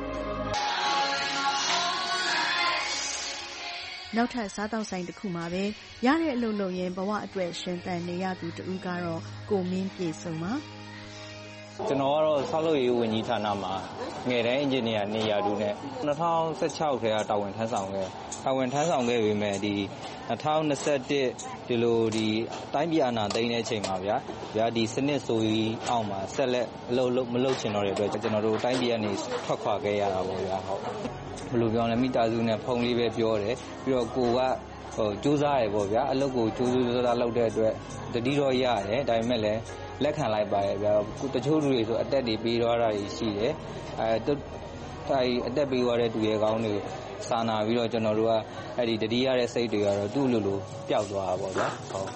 နောက်ထပ်စားတောက်ဆိုင်တစ်ခုမှာပဲရတဲ့အလုပ်လုပ်ရင်ဘဝအတွက်ရှင်သန်နေရသူတူကတော့ကိုမင်းပြေဆုံးပါကျွန်တော်ကတော့ဆောက်လုပ်ရေးဝန်ကြီးဌာနမှာငယ်တိုင်းအင်ဂျင်နီယာနေရာတူနဲ့၂၀၁၆ထဲကတာဝန်ထမ်းဆောင်ခဲ့တာဝန်ထမ်းဆောင်ခဲ့ပြီးမဲ့ဒီ၂၀၂၁ဒီလိုဒီတိုင်းပြည်အာဏာသိမ်းတဲ့အချိန်မှာဗျာဗျာဒီစနစ်ဆိုပြီးအောက်မှာဆက်လက်အလုပ်လုပ်မလုပ်ချင်တော့တဲ့အတွက်ကျွန်တော်တို့တိုင်းပြည်ကနေထွက်ခွာခဲ့ရတာပေါ့ဗျာဟုတ်ဘယ်လိုပြောလဲမိသားစုနဲ့ဖုန်းလေးပဲပြောတယ်ပြီးတော့ကိုကဟိုစူးစမ်းရပေါ့ဗျာအလုပ်ကိုစူးစူးစမ်းလုပ်တဲ့အတွက်တတိတော့ရတယ်ဒါပေမဲ့လည်းလက်ခံလိုက်ပါရဲ့ဗျာတချို့လူတွေဆိုအသက်တွေပေးသွားတာရှိတယ်အဲတိုင်အသက်ပေးသွားတဲ့သူရဲ့ကောင်းတွေစာနာပြီးတော့ကျွန်တော်တို့ကအဲ့ဒီတတိရတဲ့စိတ်တွေကတော့သူ့လိုလိုပျောက်သွားတာပေါ့ဗျာဟုတ်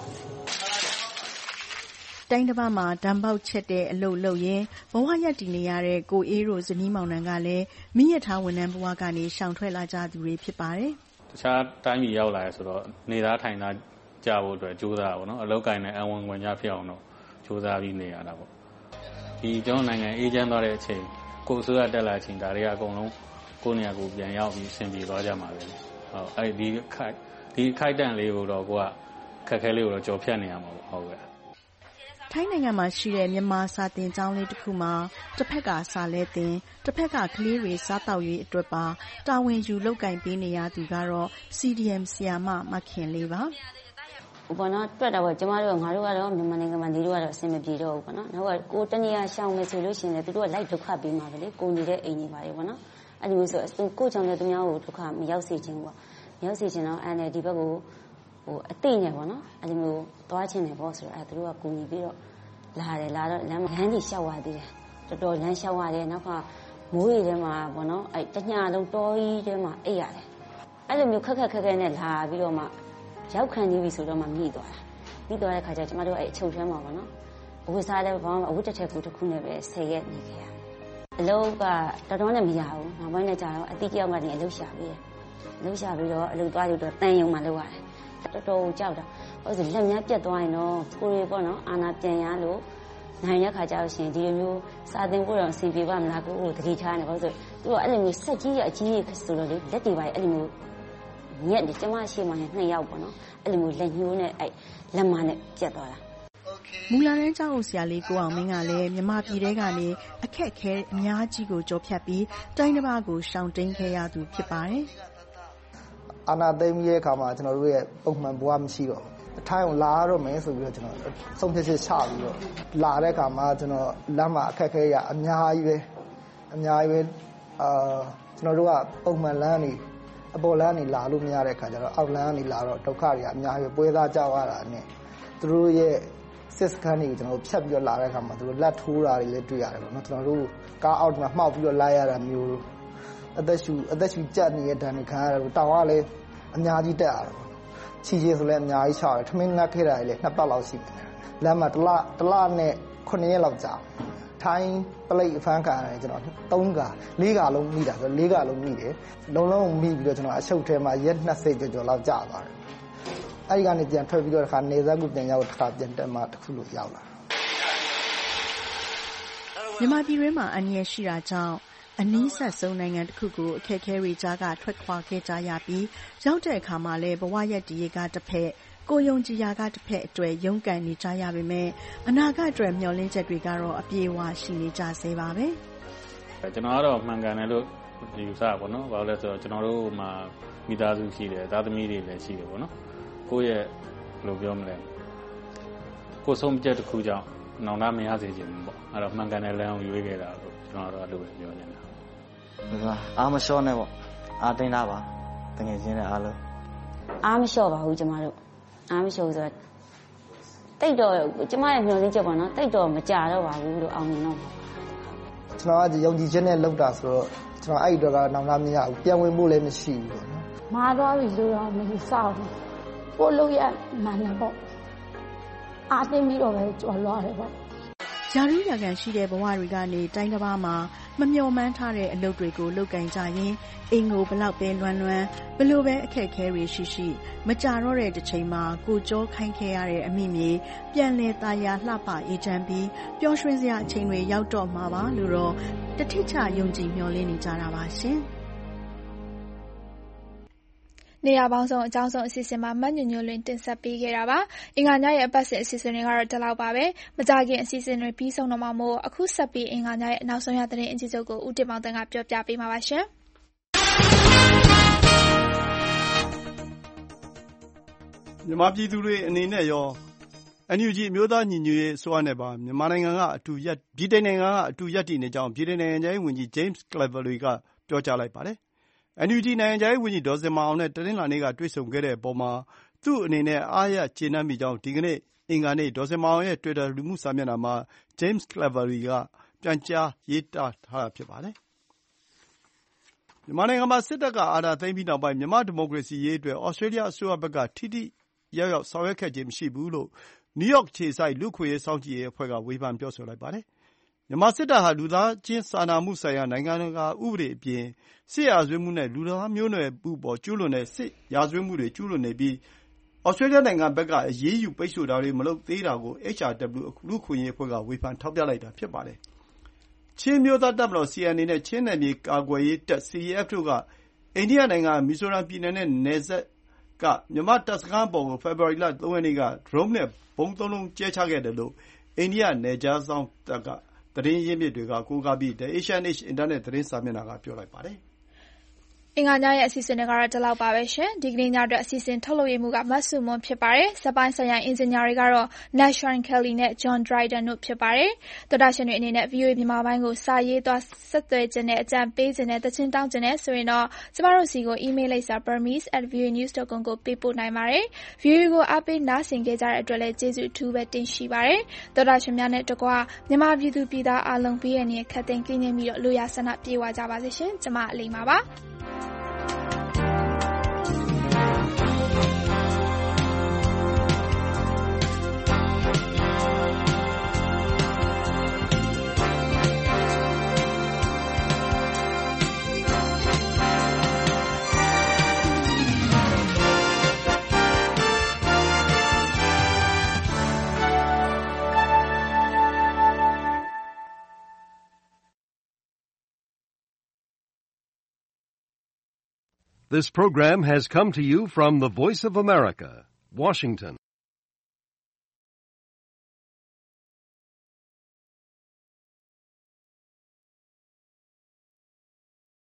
တိုင်းတစ်ပါးမှာဓာတ်ပေါက်ချက်တဲ့အလုပ်လုပ်ရင်ဘဝရပ်တည်နေရတဲ့ကိုအေးတို့ဇနီးမောင်နှံကလည်းမိရထားဝန်ထမ်းဘဝကနေရှောင်ထွက်လာကြသူတွေဖြစ်ပါတယ်တခြားတိုင်းပြည်ရောက်လာရဆိုတော့နေသားထိုင်သားကြဖို့အတွက်ကြိုးစားတာပေါ့နော်အလုပ်ကိုင်းနဲ့အဝန်ဝင်ကြဖြစ်အောင်တော့ကြိုးစားပြီးနေရတာပေါ့ဒီကျွန်တော်နိုင်ငံအေဂျင့်သွားတဲ့အချိန်ကိုယ်ဆိုရတက်လာတဲ့အချိန်ဒါတွေကအကုန်လုံးကိုယ်နေရာကိုပြန်ရောက်ပြီးအဆင်ပြေသွားကြမှာပဲဟုတ်အဲ့ဒီခိုက်ဒီခိုက်တန့်လေးကိုတော့ကိုကခက်ခဲလေးကိုတော့ကြော်ဖြတ်နေရမှာပေါ့ဟုတ်ကဲ့တထိုင်းနိုင်ငံမှာရှိတဲ့မြန်မာစာသင်ကျောင်းလေးတစ်ခုမှာတစ်ဖက်ကစာလဲသင်တစ်ဖက်ကကလေးတွေစားတောက်ရေးအတွက်ပါတာဝန်ယူလုပ်ကင်ပေးနေရသူကတော့ စီ ဒီ အမ် ဆရာမမခင်လေးပါဘောနော်တွက်တာပေါ့ကျမတို့ငါတို့ကတော့မြန်မာနိုင်ငံမှာနေလို့ကတော့အဆင်မပြေတော့ဘူးပေါ့နော်နောက်ကကိုတနေရရှောင်းမယ်ဆိုလို့ရှိရင်လည်းသူတို့ကလိုက်ဒုက္ခပေးမှာပဲလေကိုနေတဲ့အိမ်ကြီးပါတယ်ပေါ့နော်အဲ့ဒီလိုဆိုသူကိုကြောင့်လည်းသူများကိုဒုက္ခမရောက်စေချင်ဘူးပေါ့မရောက်စေချင်တော့အဲ့နဲ့ဒီဘက်ကိုဟိုအသိနေပေါ့နော်အဲ့ဒီမျိုးသွားချင်တယ်ပေါ့ဆိုတော့အဲ့သူတို့ကကူညီပြီးတော့လာတယ်လာတော့လမ်းလမ်းကြီးရှောက်သွားသေးတယ်တော်တော်လမ်းရှောက်ရတယ်နောက်ကမိုးရီထဲမှာပေါ့နော်အဲ့တညလုံးတောကြီးထဲမှာအိပ်ရတယ်အဲ့လိုမျိုးခက်ခက်ခက်ခက်နဲ့လာပြီးတော့မှရောက်ခံနေပြီဆိုတော့မှမိသွားတာမိသွားတဲ့ခါကျကျမတို့အဲ့အချုပ်ထဲမှာပေါ့နော်အဝတ်စားလည်းဘာမှအဝတ်တစ်ထည်ကိုတစ်ခုနဲ့ပဲဆယ်ရက်နေခဲ့ရအလုပ်ကတော်တော်နဲ့မရဘူးနောက်ပိုင်းနဲ့ကြာတော့အတိအကျကနေအလုပ်ရှာပြီးတယ်အလုပ်ရှာပြီးတော့အလုပ်သွားလို့တော့တန်ယုံမှလုပ်ရတယ်တော်တော်ကြောက်တာဟုတ်ဆိုလက်များပြတ်သွားရင်တော့ကိုရီပေါ့နော်အာနာပြန်ရလို့နိုင်ရခါကြလို့ရှိရင်ဒီလိုမျိုးစာသင်ဖို့တော့အဆင်ပြေပါမလားကိုကိုတတိထားနေပေါ့ဆိုသူကအဲ့လိုမျိုးဆက်ကြီးရအကြီးကြီးဆိုတော့လေလက်တွေပါအဲ့လိုမျိုးညက်တယ်ကျမရှိမှနှစ်ယောက်ပေါ့နော်အဲ့လိုမျိုးလက်ညှိုးနဲ့အဲ့လက်မနဲ့ပြတ်သွားတာမူလာတန်းကျောင်းဆရာလေးကိုအောင်မင်းကလည်းမြမပြည်တဲကနေအခက်ခဲအများကြီးကိုကြောဖြတ်ပြီးတိုင်းတစ်ပါးကိုရှောင်တိန်ခဲ့ရသူဖြစ်ပါတယ်အာနာသိမ်းရဲ့အခါမှာကျွန်တော်တို့ရဲ့ပုံမှန်ဘဝမရှိတော့အထိုင်းကိုလာတော့မယ်ဆိုပြီးတော့ကျွန်တော်ဆုံးဖြတ်ချက်ချပြီးတော့လာတဲ့အခါမှာကျွန်တော်လမ်းမှာအခက်ခဲရအများကြီးပဲအများကြီးပဲအာကျွန်တော်တို့ကပုံမှန်လမ်းနေအပေါ်လမ်းနေလာလို့မရတဲ့အခါကျတော့အောက်လမ်းနေလာတော့ဒုက္ခတွေအများကြီးပွဲသားကြောက်ရတာနဲ့သူတို့ရဲ့စစ်စခန်းတွေကိုကျွန်တော်တို့ဖြတ်ပြီးတော့လာတဲ့အခါမှာသူတို့လက်ထိုးတာတွေလည်းတွေ့ရတယ်ပေါ့နော်ကျွန်တော်တို့ကားအောက်မှာမှောက်ပြီးတော့လိုက်ရတာမျိုးအသက်ရှူအသက်ရှူကြက်နေတဲ့ဒဏ်တွေခံရတာတောင်ကလည်းအများကြီးတက်ရတယ်ပေါ့ချီချီဆိုလည်းအများကြီးချရတယ်ထမင်းငတ်ခဲ့တာလည်းနှစ်ပတ်လောက်ရှိတယ်လမ်းမှာတစ်လတစ်လနဲ့ခုနှစ်ရက်လောက်ကြာထိုင်းပလိတ်အဖမ်းခံရတယ်ကျွန်တော်သုံးကာလေးကာလုံးမိတာဆိုလေးကာလုံးမိတယ်လုံးလုံးမိပြီးတော့ကျွန်တော်အရှုပ်ထဲမှာရက်၂၀ကျော်ကျော်လောက်ကြာသွားတယ်အဲ့ဒီကနေပြန်ထွက်ပြီးတော့တစ်ခါနေဆက်ကူပြန်ရောက်တစ်ခါပြန်တက်မှတစ်ခုလို့ရောက်လာမြန်မာပြည်တွင်းမှာအန္တရာယ်ရှိတာကြောင့်အနည်းဆက်ဆုံးနိုင်ငံတစ်ခုကိုအခက်အခဲတွေကြားကထွက်ခွာခဲ့ကြရပြီးရောက်တဲ့အခါမှာလည်းဘဝရက်တည်ကတစ်ဖက်ကိုယုံကြည်ရာကတစ်ဖက်အတွက်ရုန်းကန်နေကြရပေမဲ့အနာဂတ်အတွက်မျှော်လင့်ချက်တွေကတော့အပြည့်အဝရှိနေကြသေးပါပဲကျွန်တော်ကတော့မှန်ကန်တယ်လို့ယူဆပါတော့ဘာလို့လဲဆိုတော့ကျွန်တော်တို့မှာမိသားစုရှိတယ်သားသမီးတွေလည်းရှိတယ်ပေါ့နော်ကိုယ့်ရဲ့ဘယ်လိုပြောမလဲကိုယ်ဆုံးဖြတ်တစ်ခုကြောင့်နောင်တမရစေချင်ဘူးပေါ့အဲ့တော့မှန်ကန်တဲ့လမ်းကိုရွေးခဲ့တာလို့ကျွန်တော်တို့အဲ့လိုပဲပြောနေတာအားမလျှော့နဲ့ပေါ့အားသိနေတာပါတကယ်ချင်းတဲ့အားလုံးအားမလျှော့ပါဘူးကျမတို့အားမလျှော့ဆိုတော့တိတ်တော့ကျမရဲ့မျှော်လင့်ချက်ပေါ့နော်တိတ်တော့မကြတော့ပါဘူးလို့အောင်မြင်တော့ကျွန်တော်ကယုံကြည်ခြင်းနဲ့လုပ်တာဆိုတော့ကျွန်တော်အဲ့ဒီတော့ကနောင်တမရဘူးပြန်ဝင်ဖို့လည်းမရှိဘူးပေါ့နော်မာသွားပြီလို့တော့မယူဆဘူးကိုလို့ရမှန်တယ်ပေါ့အားသိပြီးတော့ပဲကြော်လွားတယ်ပေါ့ရာထူးရာခံရှိတဲ့ဘဝတွေကနေတိုင်းတစ်ပါးမှာမမျှော်မှန်းထားတဲ့အလုပ်တွေကိုလုပ်ကင်ကြရင်အိမ်ကိုဘလောက်ပဲလွမ်းလွမ်းဘလို့ပဲအခက်အခဲတွေရှိရှိမကြတော့တဲ့တစ်ချိန်မှာကိုကြောခိုင်းခဲ့ရတဲ့အမိမြေပြန်လဲตายာလှပအေးချမ်းပြီးပျော်ရွှင်စရာအချိန်တွေရောက်တော့မှာပါလို့တော့တထိချယုံကြည်မျှော်လင့်နေကြတာပါရှင်နေရာပေါင်းစုံအကြောင်းဆုံးအစီအစဉ်မှာမညညလွင်တင်ဆက်ပေးခဲ့တာပါအင်္ဂါညရဲ့အပတ်စဉ်အစီအစဉ်တွေကတော့ဒီလောက်ပါပဲမကြခင်အစီအစဉ်တွေပြီးဆုံးတော့မှမို့အခုဆက်ပြီးအင်္ဂါညရဲ့နောက်ဆုံးရသတင်းအကျဉ်းချုပ်ကိုဦးတင်မောင်တန်းကပြောပြပေးမှာပါရှင်မြန်မာပြည်သူတွေအနေနဲ့ရော အန်ယူဂျီ အမျိုးသားညီညွတ်ရေးအစိုးရနဲ့ပါမြန်မာနိုင်ငံကအတူရပ်ဗြိတိန်နိုင်ငံကအတူရပ်တည်နေကြောင်းဗြိတိန်နိုင်ငံခြားရေးဝန်ကြီး James Cleverly ကပြောကြားလိုက်ပါတယ်။အန်ယူဂျီ နိုင်ငံခြားရေးဝန်ကြီးဒေါ်ဇင်မာအောင်နဲ့တနင်္လာနေ့ကတွေ့ဆုံခဲ့တဲ့အပေါ်မှာသူ့အနေနဲ့အားရကျေနပ်မိကြောင်းဒီကနေ့အင်္ဂါနေ့ဒေါ်ဇင်မာအောင်ရဲ့ Twitter လူမှုစာမျက်နှာမှာ James Cleverly ကပြန်ကြားရေးသားထားတာဖြစ်ပါတယ်။မြန်မာနိုင်ငံမှာစစ်တပ်ကအာဏာသိမ်းပြီးနောက်ပိုင်းမြန်မာ့ဒီမိုကရေစီရေးအတွက်ဩစတြေးလျအစိုးရဘက်ကထိထိရောက်ရောက်ဆောင်ရွက်ခဲ့ခြင်းမရှိဘူးလို့နယူးယောက်အခြေစိုက်လူ့အခွင့်အရေးစောင့်ကြည့်ရေးအဖွဲ့ကဝေဖန်ပြောဆိုလိုက်ပါတယ်။မြန်မာစစ်တပ်ဟာလူသားချင်းစာနာမှုဆိုင်ရာနိုင်ငံတကာဥပဒေအပြင်စစ်ရာဇဝတ်မှုနဲ့လူသားမျိုးနွယ်မှုအပေါ်ကျူးလွန်တဲ့စစ်ရာဇဝတ်မှုတွေကျူးလွန်နေပြီးဩစတြေးလျနိုင်ငံဘက်ကအရေးယူပိတ်ဆို့တာတွေမလုပ်သေးတာကို H R W လူ့အခွင့်အရေးအဖွဲ့ကဝေဖန်ထောက်ပြလိုက်တာဖြစ်ပါတယ်။ချင်းအမျိုးသားတပ်မတော် C N A နဲ့ချင်းနယ်မြေကာကွယ်ရေးတပ် C A F တို့ကအိန္ဒိယနိုင်ငံမီဇိုရမ်ပြည်နယ်နဲ့နယ်စပ်ကမြန်မာ့တပ်စခန်းအပေါ်ကိုဖေဖော်ဝါရီလသုံးရက်နေ့ကဒရုန်းနဲ့ဗုံးသုံးလုံးကြဲချခဲ့တယ်လို့အိန္ဒိယနယ်ခြားစောင့်တပ်ကသတင်းရင်းမြစ်တွေကကိုးကားပြီး The Asian Age အင်တာနက်သတင်းစာမျက်နှာကပြောလိုက်ပါတယ်။အင်္ဂါညရဲ့အစီအစဉ်တွေကတော့ဒီလောက်ပါပဲရှင်။ဒီကနေ့ညအတွက်အစီအစဉ်ထုတ်လုပ်ရေးမှူးကမဆုမွန်ဖြစ်ပါတယ်။ဇက်ပိုင်းဆိုင်ရာအင်ဂျင်နီယာတွေကတော့ Nashwan Kelly နဲ့ John Dryden တို့ဖြစ်ပါတယ်။သောတာရှင်တွေအနေနဲ့ ဗွီအိုအေ မြန်မာပိုင်းကိုစာရေးသွားဆက်သွယ်ခြင်းနဲ့အကြံပေးခြင်းနဲ့သချင်းတောင်းခြင်းနဲ့ဆိုရင်တော့ကျမတို့စီကို email လိပ်စာ burmese at voanews dot com ကိုပေးပို့နိုင်ပါတယ်။ ဗွီအိုအေကိုအားပေးနားဆင်ခဲ့ကြတဲ့အတွက်လည်းကျေးဇူးအထူးပဲတင်ရှိပါတယ်။သောတာရှင်များနဲ့တကွမြန်မာပြည်သူပြည်သားအားလုံးဘေးအန္တရာယ်ခတ်သိမ်းကင်းပြီးတော့လူရဆန္ဒပြေဝကြပါစေရှင်။ကျမအလိမ္မာပါ။ This program has come to you from the Voice of America, Washington.